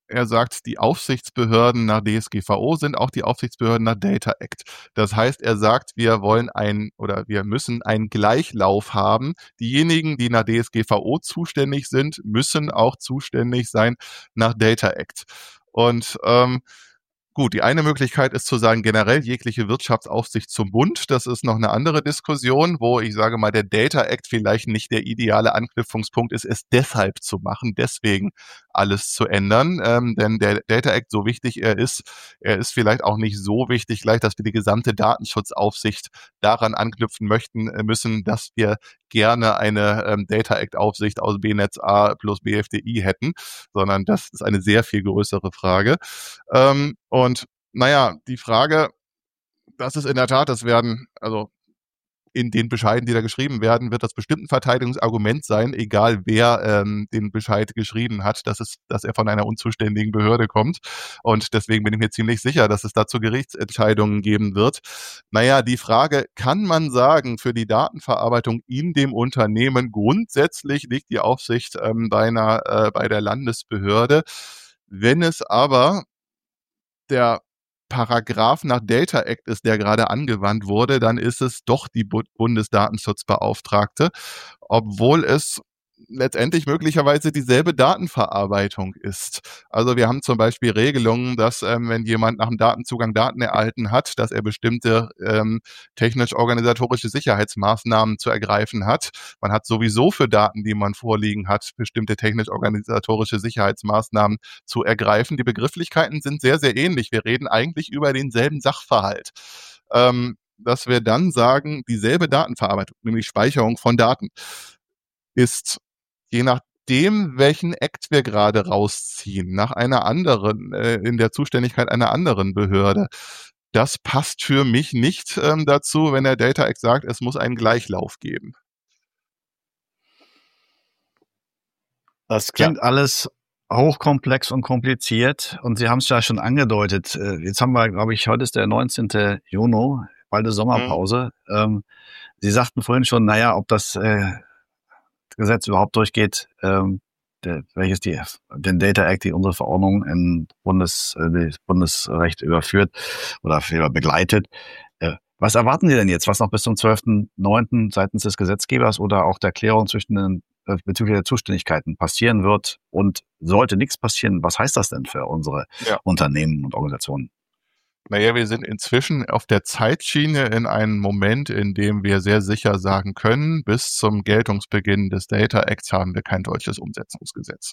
er sagt, die Aufsichtsbehörden nach D S G V O sind auch die Aufsichtsbehörden nach Data Act. Das heißt, er sagt, wir wollen ein oder wir müssen einen Gleichlauf haben. Diejenigen, die nach D S G V O zuständig sind, müssen auch zuständig sein nach Data Act. Und ähm, Gut, die eine Möglichkeit ist zu sagen, generell jegliche Wirtschaftsaufsicht zum Bund. Das ist noch eine andere Diskussion, wo ich sage mal, der Data Act vielleicht nicht der ideale Anknüpfungspunkt ist, es deshalb zu machen, deswegen alles zu ändern. Ähm, denn der Data Act, so wichtig er ist, er ist vielleicht auch nicht so wichtig, gleich, dass wir die gesamte Datenschutzaufsicht daran anknüpfen möchten äh, müssen, dass wir gerne eine ähm, Data Act Aufsicht aus B N E T Z A plus B F D I hätten, sondern das ist eine sehr viel größere Frage. Ähm, und naja, die Frage, das ist in der Tat, das werden, also in den Bescheiden, die da geschrieben werden, wird das bestimmt ein Verteidigungsargument sein, egal wer ähm, den Bescheid geschrieben hat, dass es, dass er von einer unzuständigen Behörde kommt. Und deswegen bin ich mir ziemlich sicher, dass es dazu Gerichtsentscheidungen geben wird. Naja, die Frage, kann man sagen, für die Datenverarbeitung in dem Unternehmen grundsätzlich liegt die Aufsicht ähm, bei, einer, äh, bei der Landesbehörde. Wenn es aber der Paragraph nach Data Act ist, der gerade angewandt wurde, dann ist es doch die Bundesdatenschutzbeauftragte, obwohl es letztendlich möglicherweise dieselbe Datenverarbeitung ist. Also wir haben zum Beispiel Regelungen, dass ähm, wenn jemand nach dem Datenzugang Daten erhalten hat, dass er bestimmte ähm, technisch-organisatorische Sicherheitsmaßnahmen zu ergreifen hat. Man hat sowieso für Daten, die man vorliegen hat, bestimmte technisch-organisatorische Sicherheitsmaßnahmen zu ergreifen. Die Begrifflichkeiten sind sehr, sehr ähnlich. Wir reden eigentlich über denselben Sachverhalt. Ähm, dass wir dann sagen, dieselbe Datenverarbeitung, nämlich Speicherung von Daten, ist je nachdem, welchen Act wir gerade rausziehen, nach einer anderen, äh, in der Zuständigkeit einer anderen Behörde. Das passt für mich nicht ähm, dazu, wenn der Data Act sagt, es muss einen Gleichlauf geben. Das klingt ja alles hochkomplex und kompliziert und Sie haben es ja schon angedeutet. Jetzt haben wir, glaube ich, heute ist der neunzehnten Juni, bald eine Sommerpause. Mhm. Ähm, Sie sagten vorhin schon, naja, ob das äh, Gesetz überhaupt durchgeht, ähm, der, welches die, den Data Act, die unsere Verordnung in Bundes, äh, Bundesrecht überführt oder begleitet. Äh, was erwarten Sie denn jetzt, was noch bis zum zwölften neunten seitens des Gesetzgebers oder auch der Klärung zwischen den äh, bezüglich der Zuständigkeiten passieren wird? Und sollte nichts passieren, was heißt das denn für unsere ja. Unternehmen und Organisationen? Naja, wir sind inzwischen auf der Zeitschiene in einem Moment, in dem wir sehr sicher sagen können, bis zum Geltungsbeginn des Data Acts haben wir kein deutsches Umsetzungsgesetz.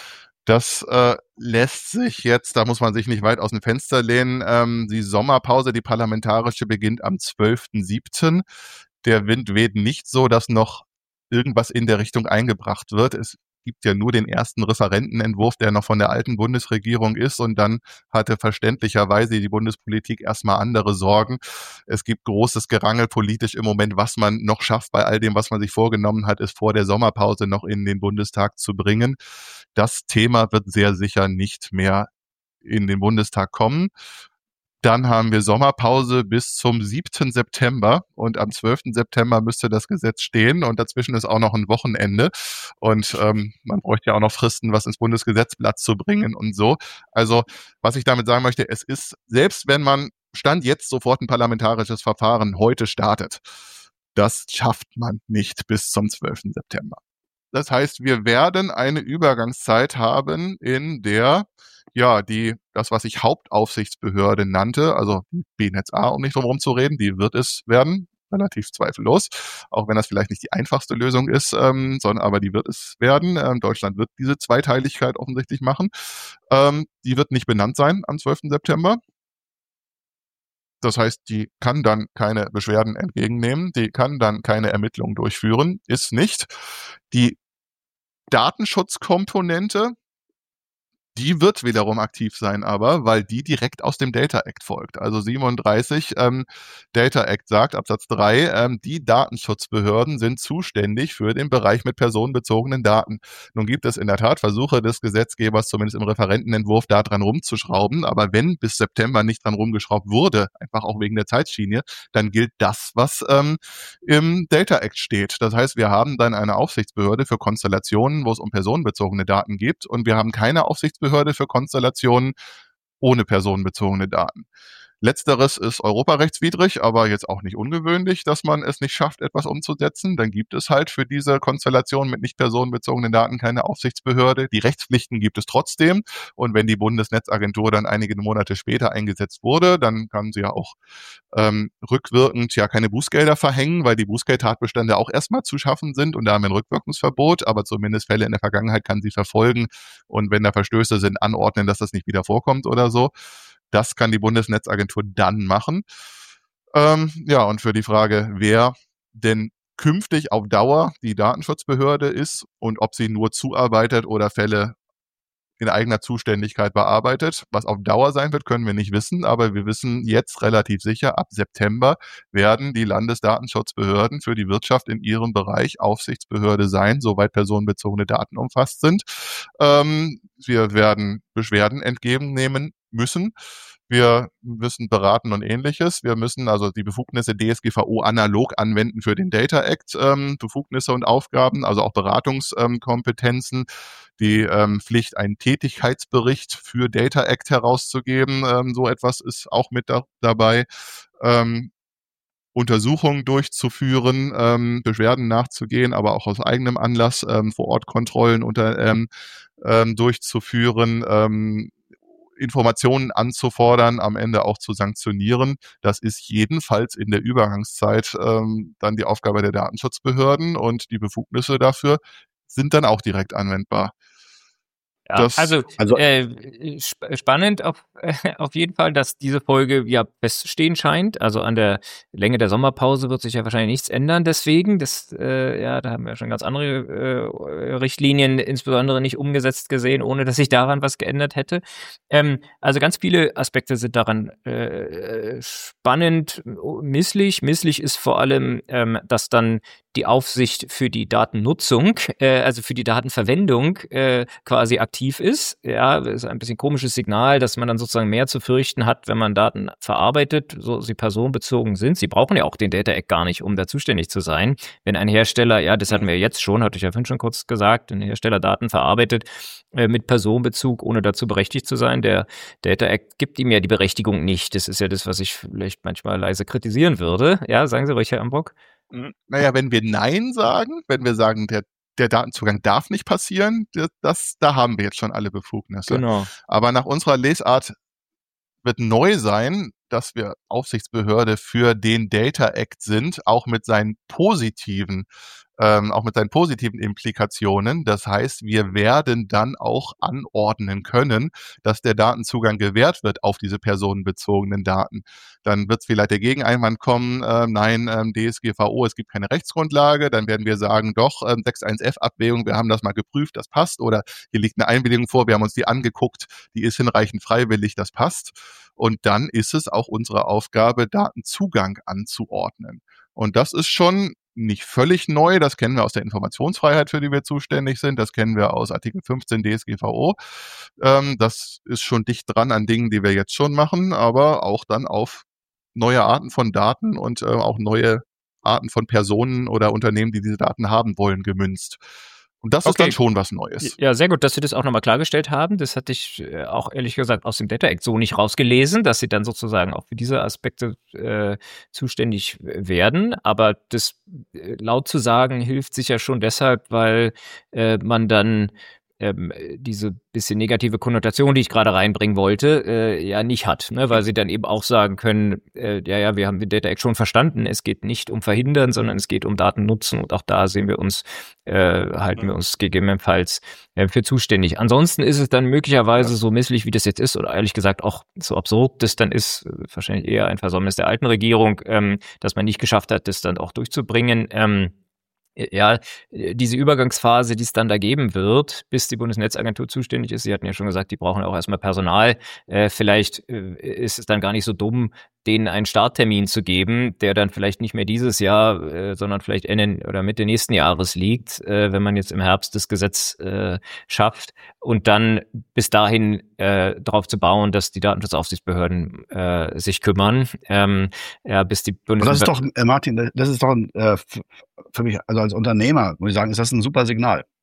Das äh, lässt sich jetzt, da muss man sich nicht weit aus dem Fenster lehnen, ähm, die Sommerpause, die parlamentarische, beginnt am zwölften siebten Der Wind weht nicht so, dass noch irgendwas in der Richtung eingebracht wird. Es gibt ja nur den ersten Referentenentwurf, der noch von der alten Bundesregierung ist, und dann hatte verständlicherweise die Bundespolitik erstmal andere Sorgen. Es gibt großes Gerangel politisch im Moment, was man noch schafft bei all dem, was man sich vorgenommen hat, ist vor der Sommerpause noch in den Bundestag zu bringen. Das Thema wird sehr sicher nicht mehr in den Bundestag kommen. Dann haben wir Sommerpause bis zum siebten September und am zwölften September müsste das Gesetz stehen und dazwischen ist auch noch ein Wochenende und ähm, man bräuchte ja auch noch Fristen, was ins Bundesgesetzblatt zu bringen und so. Also was ich damit sagen möchte, es ist, selbst wenn man Stand jetzt sofort ein parlamentarisches Verfahren heute startet, das schafft man nicht bis zum zwölften September. Das heißt, wir werden eine Übergangszeit haben, in der ja, die, das, was ich Hauptaufsichtsbehörde nannte, also die B N E T Z A, um nicht drum herum zu reden, die wird es werden, relativ zweifellos, auch wenn das vielleicht nicht die einfachste Lösung ist, ähm, sondern aber die wird es werden. Ähm, Deutschland wird diese Zweiteiligkeit offensichtlich machen. Ähm, die wird nicht benannt sein am zwölften September. Das heißt, die kann dann keine Beschwerden entgegennehmen, die kann dann keine Ermittlungen durchführen, ist nicht. Die Datenschutzkomponente, die wird wiederum aktiv sein, aber weil die direkt aus dem Data Act folgt. Also siebenunddreißig ähm, Data Act sagt, Absatz drei, ähm, die Datenschutzbehörden sind zuständig für den Bereich mit personenbezogenen Daten. Nun gibt es in der Tat Versuche des Gesetzgebers, zumindest im Referentenentwurf, da dran rumzuschrauben. Aber wenn bis September nicht dran rumgeschraubt wurde, einfach auch wegen der Zeitschiene, dann gilt das, was ähm, im Data Act steht. Das heißt, wir haben dann eine Aufsichtsbehörde für Konstellationen, wo es um personenbezogene Daten geht und wir haben keine Aufsichtsbehörde Aufsichtsbehörde für Konstellationen ohne personenbezogene Daten. Letzteres ist europarechtswidrig, aber jetzt auch nicht ungewöhnlich, dass man es nicht schafft, etwas umzusetzen. Dann gibt es halt für diese Konstellation mit nicht personenbezogenen Daten keine Aufsichtsbehörde. Die Rechtspflichten gibt es trotzdem. Und wenn die Bundesnetzagentur dann einige Monate später eingesetzt wurde, dann kann sie ja auch ähm, rückwirkend ja keine Bußgelder verhängen, weil die Bußgeldtatbestände auch erstmal zu schaffen sind und da haben wir ein Rückwirkungsverbot, aber zumindest Fälle in der Vergangenheit kann sie verfolgen und wenn da Verstöße sind, anordnen, dass das nicht wieder vorkommt oder so. Das kann die Bundesnetzagentur dann machen. Ähm, ja, und für die Frage, wer denn künftig auf Dauer die Datenschutzbehörde ist und ob sie nur zuarbeitet oder Fälle in eigener Zuständigkeit bearbeitet. Was auf Dauer sein wird, können wir nicht wissen, aber wir wissen jetzt relativ sicher, ab September werden die Landesdatenschutzbehörden für die Wirtschaft in ihrem Bereich Aufsichtsbehörde sein, soweit personenbezogene Daten umfasst sind. Ähm, wir werden Beschwerden entgegennehmen müssen. Wir müssen beraten und Ähnliches. Wir müssen also die Befugnisse D S G V O analog anwenden für den Data Act, ähm, Befugnisse und Aufgaben, also auch Beratungskompetenzen, ähm, die ähm, Pflicht, einen Tätigkeitsbericht für Data Act herauszugeben. Ähm, so etwas ist auch mit da, dabei. Ähm, Untersuchungen durchzuführen, ähm, Beschwerden nachzugehen, aber auch aus eigenem Anlass ähm, vor Ort Kontrollen unter, ähm, ähm, durchzuführen, ähm, Informationen anzufordern, am Ende auch zu sanktionieren. Das ist jedenfalls in der Übergangszeit ähm, dann die Aufgabe der Datenschutzbehörden und die Befugnisse dafür sind dann auch direkt anwendbar. Ja, Das, also, also äh, sp- spannend auf, äh, auf jeden Fall, dass diese Folge ja festzustehen scheint. Also an der Länge der Sommerpause wird sich ja wahrscheinlich nichts ändern deswegen. Das, äh, ja, da haben wir schon ganz andere äh, Richtlinien insbesondere nicht umgesetzt gesehen, ohne dass sich daran was geändert hätte. Ähm, also ganz viele Aspekte sind daran äh, spannend, misslich. Misslich ist vor allem, ähm, dass dann die Aufsicht für die Datennutzung, äh, also für die Datenverwendung äh, quasi aktiv ist. Ja, ist ein bisschen komisches Signal, dass man dann sozusagen mehr zu fürchten hat, wenn man Daten verarbeitet, so sie personenbezogen sind. Sie brauchen ja auch den Data Act gar nicht, um da zuständig zu sein. Wenn ein Hersteller, ja, das hatten wir jetzt schon, hatte ich ja vorhin schon kurz gesagt, ein Hersteller Daten verarbeitet äh, mit Personenbezug, ohne dazu berechtigt zu sein, der Data Act gibt ihm ja die Berechtigung nicht. Das ist ja das, was ich vielleicht manchmal leise kritisieren würde. Ja, sagen Sie ruhig, Herr Ambrock. Naja, wenn wir Nein sagen, wenn wir sagen, der, der Datenzugang darf nicht passieren, das, das, da haben wir jetzt schon alle Befugnisse. Genau. Aber nach unserer Lesart wird neu sein, dass wir Aufsichtsbehörde für den Data Act sind, auch mit seinen positiven Ähm, auch mit seinen positiven Implikationen. Das heißt, wir werden dann auch anordnen können, dass der Datenzugang gewährt wird auf diese personenbezogenen Daten. Dann wird vielleicht der Gegeneinwand kommen, äh, nein, ähm, D S G V O, es gibt keine Rechtsgrundlage. Dann werden wir sagen, doch, ähm, sechs Punkt eins f Abwägung, wir haben das mal geprüft, das passt. Oder hier liegt eine Einwilligung vor, wir haben uns die angeguckt, die ist hinreichend freiwillig, das passt. Und dann ist es auch unsere Aufgabe, Datenzugang anzuordnen. Und das ist schon nicht völlig neu, das kennen wir aus der Informationsfreiheit, für die wir zuständig sind, das kennen wir aus Artikel fünfzehn D S G V O. Ähm, das ist schon dicht dran an Dingen, die wir jetzt schon machen, aber auch dann auf neue Arten von Daten und äh, auch neue Arten von Personen oder Unternehmen, die diese Daten haben wollen, gemünzt. Und das okay. ist dann schon was Neues. Ja, sehr gut, dass Sie das auch nochmal klargestellt haben. Das hatte ich äh, auch ehrlich gesagt aus dem Data Act so nicht rausgelesen, dass Sie dann sozusagen auch für diese Aspekte äh, zuständig werden. Aber das äh, laut zu sagen hilft sicher schon deshalb, weil äh, man dann ähm, diese bisschen negative Konnotation, die ich gerade reinbringen wollte, äh, ja nicht hat, ne? Weil sie dann eben auch sagen können, äh, ja, ja, wir haben den Data Act schon verstanden, es geht nicht um Verhindern, sondern es geht um Daten nutzen und auch da sehen wir uns, äh, halten wir uns gegebenenfalls äh, für zuständig. Ansonsten ist es dann möglicherweise so misslich, wie das jetzt ist oder ehrlich gesagt auch so absurd das dann ist, wahrscheinlich eher ein Versäumnis der alten Regierung, ähm, dass man nicht geschafft hat, das dann auch durchzubringen. Ähm, Ja, diese Übergangsphase, die es dann da geben wird, bis die Bundesnetzagentur zuständig ist, Sie hatten ja schon gesagt, die brauchen auch erstmal Personal. Äh, vielleicht äh, ist es dann gar nicht so dumm, denen einen Starttermin zu geben, der dann vielleicht nicht mehr dieses Jahr, äh, sondern vielleicht Ende oder Mitte nächsten Jahres liegt, äh, wenn man jetzt im Herbst das Gesetz äh, schafft und dann bis dahin äh, darauf zu bauen, dass die Datenschutzaufsichtsbehörden äh, sich kümmern, ähm, ja, bis die Bundesnetzagentur. Das ist doch, äh, Martin, das ist doch ein, äh, für mich, also als Unternehmer, muss ich sagen, ist das ein super Signal, ja?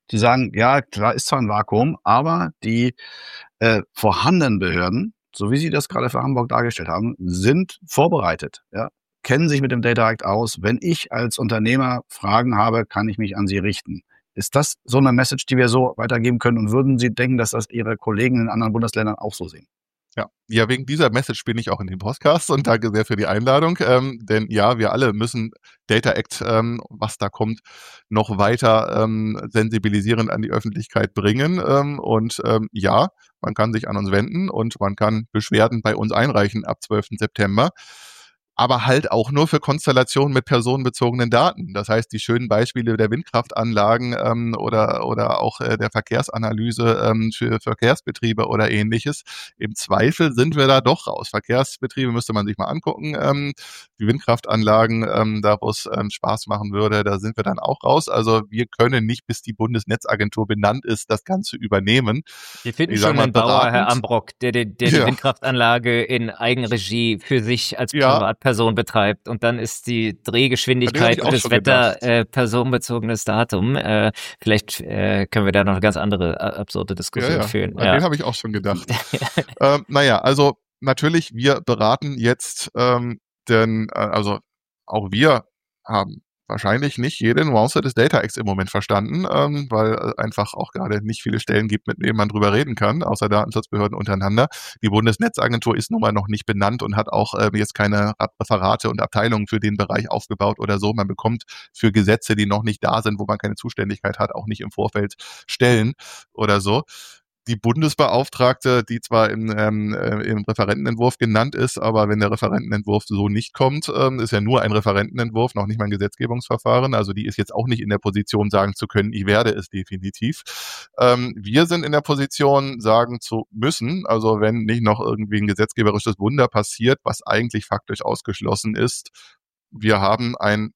die sagen, ja, klar ist zwar ein Vakuum, aber die äh, vorhandenen Behörden, so wie Sie das gerade für Hamburg dargestellt haben, sind vorbereitet, ja, kennen sich mit dem Data Act aus. Wenn ich als Unternehmer Fragen habe, kann ich mich an Sie richten. Ist das so eine Message, die wir so weitergeben können? Und würden Sie denken, dass das Ihre Kollegen in anderen Bundesländern auch so sehen? Ja, ja, wegen dieser Message bin ich auch in dem Podcast und danke sehr für die Einladung. Ähm, denn ja, wir alle müssen Data Act, ähm, was da kommt, noch weiter ähm, sensibilisierend an die Öffentlichkeit bringen. Ähm, und ähm, ja, man kann sich an uns wenden und man kann Beschwerden bei uns einreichen ab zwölften September. Aber halt auch nur für Konstellationen mit personenbezogenen Daten. Das heißt, die schönen Beispiele der Windkraftanlagen ähm, oder oder auch äh, der Verkehrsanalyse ähm, für Verkehrsbetriebe oder ähnliches. Im Zweifel sind wir da doch raus. Verkehrsbetriebe müsste man sich mal angucken. Ähm, die Windkraftanlagen, ähm, da wo es ähm, Spaß machen würde, da sind wir dann auch raus. Also wir können nicht, bis die Bundesnetzagentur benannt ist, das Ganze übernehmen. Wir finden Ich schon mal, einen Bauer, beratend. Herr Ambrock, der, der, der Ja. die Windkraftanlage in Eigenregie für sich als Ja. Privatperson betreibt. Und dann ist die Drehgeschwindigkeit ich auch und das schon Wetter gedacht. äh, personenbezogenes Datum. Äh, vielleicht äh, können wir da noch eine ganz andere äh, absurde Diskussion Ja, ja. führen. An Ja. den habe ich auch schon gedacht. ähm, naja, also natürlich, wir beraten jetzt, ähm, denn äh, also auch wir haben wahrscheinlich nicht jede Nuance des Data Acts im Moment verstanden, ähm, weil äh, einfach auch gerade nicht viele Stellen gibt, mit denen man drüber reden kann, außer Datenschutzbehörden untereinander. Die Bundesnetzagentur ist nun mal noch nicht benannt und hat auch äh, jetzt keine Referate und Abteilungen für den Bereich aufgebaut oder so. Man bekommt für Gesetze, die noch nicht da sind, wo man keine Zuständigkeit hat, auch nicht im Vorfeld Stellen oder so. Die Bundesbeauftragte, die zwar im, ähm, im Referentenentwurf genannt ist, aber wenn der Referentenentwurf so nicht kommt, ähm, ist ja nur ein Referentenentwurf, noch nicht mal ein Gesetzgebungsverfahren. Also die ist jetzt auch nicht in der Position, sagen zu können, ich werde es definitiv. Ähm, wir sind in der Position, sagen zu müssen, also wenn nicht noch irgendwie ein gesetzgeberisches Wunder passiert, was eigentlich faktisch ausgeschlossen ist, wir haben ein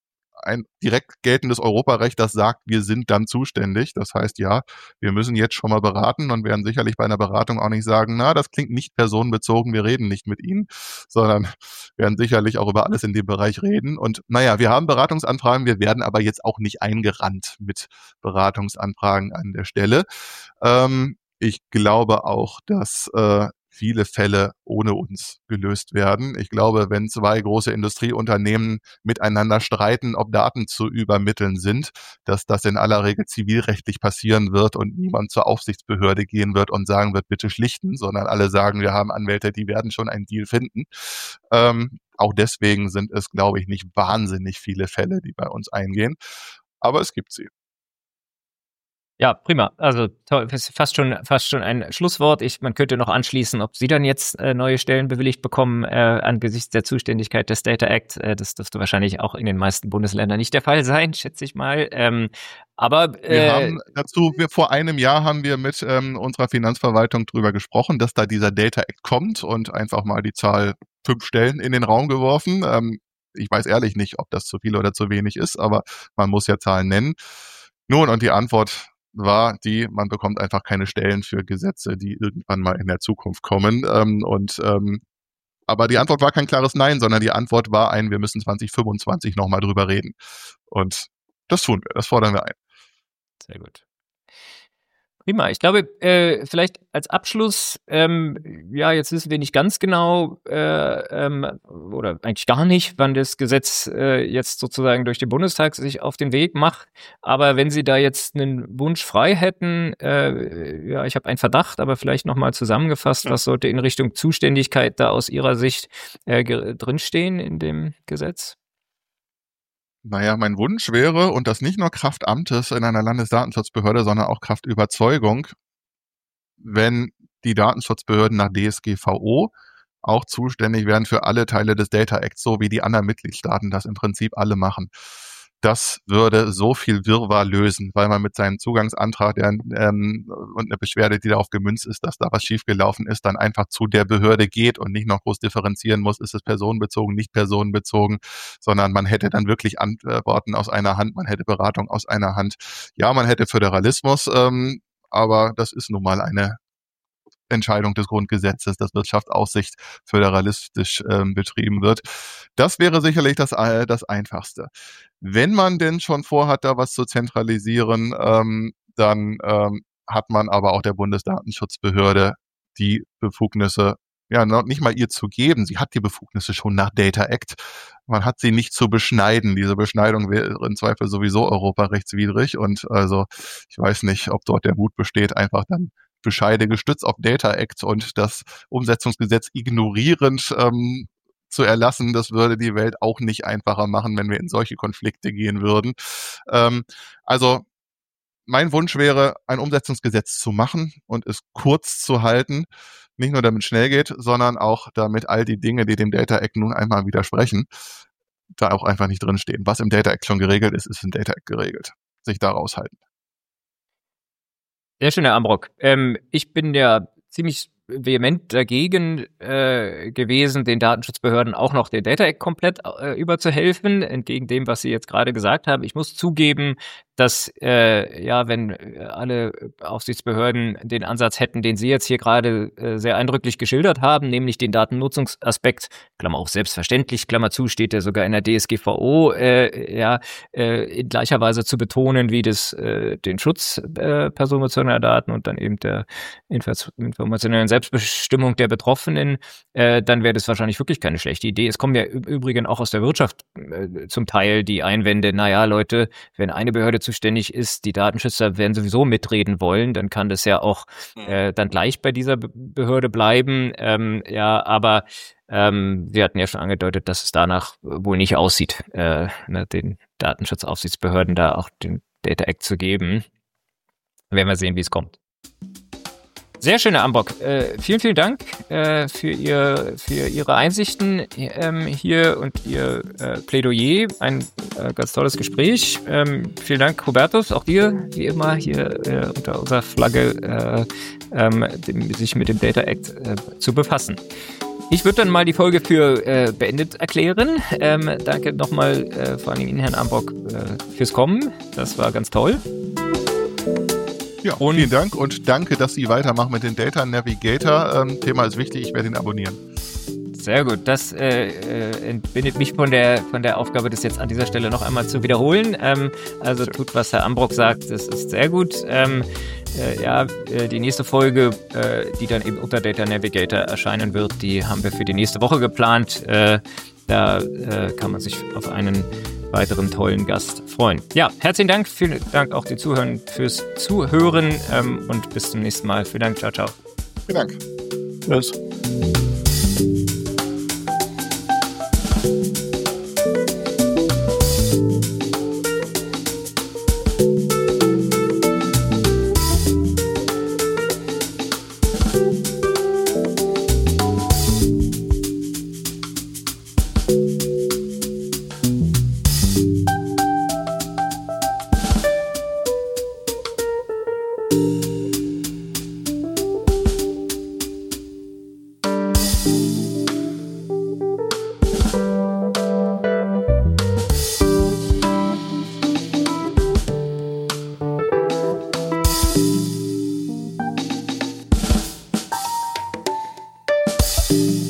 ein direkt geltendes Europarecht, das sagt, wir sind dann zuständig. Das heißt, ja, wir müssen jetzt schon mal beraten und werden sicherlich bei einer Beratung auch nicht sagen, na, das klingt nicht personenbezogen, wir reden nicht mit Ihnen, sondern werden sicherlich auch über alles in dem Bereich reden. Und naja, wir haben Beratungsanfragen, wir werden aber jetzt auch nicht eingerannt mit Beratungsanfragen an der Stelle. Ähm, ich glaube auch, dass äh, viele Fälle ohne uns gelöst werden. Ich glaube, wenn zwei große Industrieunternehmen miteinander streiten, ob Daten zu übermitteln sind, dass das in aller Regel zivilrechtlich passieren wird und niemand zur Aufsichtsbehörde gehen wird und sagen wird, bitte schlichten, sondern alle sagen, wir haben Anwälte, die werden schon einen Deal finden. Ähm, auch deswegen sind es, glaube ich, nicht wahnsinnig viele Fälle, die bei uns eingehen, aber es gibt sie. Ja, prima. Also toll, das ist fast schon fast schon ein Schlusswort. Ich, man könnte noch anschließen, ob Sie dann jetzt äh, neue Stellen bewilligt bekommen äh, angesichts der Zuständigkeit des Data Act. Äh, das dürfte wahrscheinlich auch in den meisten Bundesländern nicht der Fall sein, schätze ich mal. Ähm, aber äh, wir haben dazu, wir vor einem Jahr haben wir mit ähm, unserer Finanzverwaltung drüber gesprochen, dass da dieser Data Act kommt und einfach mal die Zahl fünf Stellen in den Raum geworfen. Ähm, ich weiß ehrlich nicht, ob das zu viel oder zu wenig ist, aber man muss ja Zahlen nennen. Nun, und die Antwort war die, man bekommt einfach keine Stellen für Gesetze, die irgendwann mal in der Zukunft kommen. Ähm, und ähm, aber die Antwort war kein klares Nein, sondern die Antwort war ein, wir müssen zwanzig fünfundzwanzig nochmal drüber reden. Und das tun wir, das fordern wir ein. Sehr gut. Prima. Ich glaube, äh, vielleicht als Abschluss, ähm, ja, jetzt wissen wir nicht ganz genau äh, ähm, oder eigentlich gar nicht, wann das Gesetz äh, jetzt sozusagen durch den Bundestag sich auf den Weg macht. Aber wenn Sie da jetzt einen Wunsch frei hätten, äh, ja, ich habe einen Verdacht, aber vielleicht nochmal zusammengefasst, was sollte in Richtung Zuständigkeit da aus Ihrer Sicht äh, drinstehen in dem Gesetz? Naja, mein Wunsch wäre, und das nicht nur Kraft Amtes in einer Landesdatenschutzbehörde, sondern auch Kraft Überzeugung, wenn die Datenschutzbehörden nach D S G V O auch zuständig wären für alle Teile des Data Acts, so wie die anderen Mitgliedstaaten das im Prinzip alle machen. Das würde so viel Wirrwarr lösen, weil man mit seinem Zugangsantrag der, ähm, und eine Beschwerde, die darauf gemünzt ist, dass da was schiefgelaufen ist, dann einfach zu der Behörde geht und nicht noch groß differenzieren muss, ist es personenbezogen, nicht personenbezogen, sondern man hätte dann wirklich Antworten aus einer Hand, man hätte Beratung aus einer Hand. Ja, man hätte Föderalismus, ähm, aber das ist nun mal eine Entscheidung des Grundgesetzes, dass Wirtschaftsaufsicht föderalistisch ähm, betrieben wird. Das wäre sicherlich das, äh, das Einfachste. Wenn man denn schon vorhat, da was zu zentralisieren, ähm, dann ähm, hat man aber auch der Bundesdatenschutzbehörde die Befugnisse, ja, noch nicht mal ihr zu geben. Sie hat die Befugnisse schon nach Data Act. Man hat sie nicht zu beschneiden. Diese Beschneidung wäre im Zweifel sowieso europarechtswidrig. Und also ich weiß nicht, ob dort der Mut besteht, einfach dann Bescheide gestützt auf Data Act und das Umsetzungsgesetz ignorierend ähm, zu erlassen. Das würde die Welt auch nicht einfacher machen, wenn wir in solche Konflikte gehen würden. Ähm, also mein Wunsch wäre, ein Umsetzungsgesetz zu machen und es kurz zu halten. Nicht nur damit es schnell geht, sondern auch damit all die Dinge, die dem Data Act nun einmal widersprechen, da auch einfach nicht drinstehen. Was im Data Act schon geregelt ist, ist im Data Act geregelt. Sich da raushalten. Sehr schön, Herr Ambrock. Ähm, ich bin ja ziemlich vehement dagegen äh, gewesen, den Datenschutzbehörden auch noch den Data Act komplett äh, überzuhelfen, entgegen dem, was Sie jetzt gerade gesagt haben. Ich muss zugeben, dass äh, ja, wenn alle Aufsichtsbehörden den Ansatz hätten, den Sie jetzt hier gerade äh, sehr eindrücklich geschildert haben, nämlich den Datennutzungsaspekt, Klammer auf selbstverständlich, Klammer zu, steht ja sogar in der D S G V O, äh, ja, äh, in gleicher Weise zu betonen, wie das äh, den Schutz äh, personenbezogener Daten und dann eben der informationellen Selbstbestimmung der Betroffenen, äh, dann wäre das wahrscheinlich wirklich keine schlechte Idee. Es kommen ja im Übrigen auch aus der Wirtschaft äh, zum Teil die Einwände, naja, Leute, wenn eine Behörde zuständig ist, die Datenschützer werden sowieso mitreden wollen, dann kann das ja auch äh, dann gleich bei dieser Be- Behörde bleiben. Ähm, ja, aber ähm, Sie hatten ja schon angedeutet, dass es danach wohl nicht aussieht, äh, ne, den Datenschutzaufsichtsbehörden da auch den Data Act zu geben. Werden wir sehen, wie es kommt. Sehr schön, Herr Ambrock. Äh, vielen, vielen Dank äh, für, ihr, für Ihre Einsichten ähm, hier und Ihr äh, Plädoyer. Ein äh, ganz tolles Gespräch. Ähm, vielen Dank, Hubertus, auch dir, wie immer, hier äh, unter unserer Flagge äh, ähm, dem, sich mit dem Data Act äh, zu befassen. Ich würde dann mal die Folge für äh, beendet erklären. Ähm, danke nochmal äh, vor allem Ihnen, Herrn Ambrock, äh, fürs Kommen. Das war ganz toll. Ja, und vielen Dank und danke, dass Sie weitermachen mit dem Data Navigator. Ähm, Thema ist wichtig, ich werde ihn abonnieren. Sehr gut, das äh, äh, entbindet mich von der von der Aufgabe, das jetzt an dieser Stelle noch einmal zu wiederholen. Ähm, also Schön. Tut, was Herr Ambrock sagt, das ist sehr gut. Ähm, äh, ja, äh, die nächste Folge, äh, die dann eben unter Data Navigator erscheinen wird, die haben wir für die nächste Woche geplant. Äh, da äh, kann man sich auf einen weiteren tollen Gast freuen. Ja, herzlichen Dank, vielen Dank auch den Zuhörern fürs Zuhören ähm, und bis zum nächsten Mal. Vielen Dank, ciao, ciao. Vielen Dank. Tschüss. you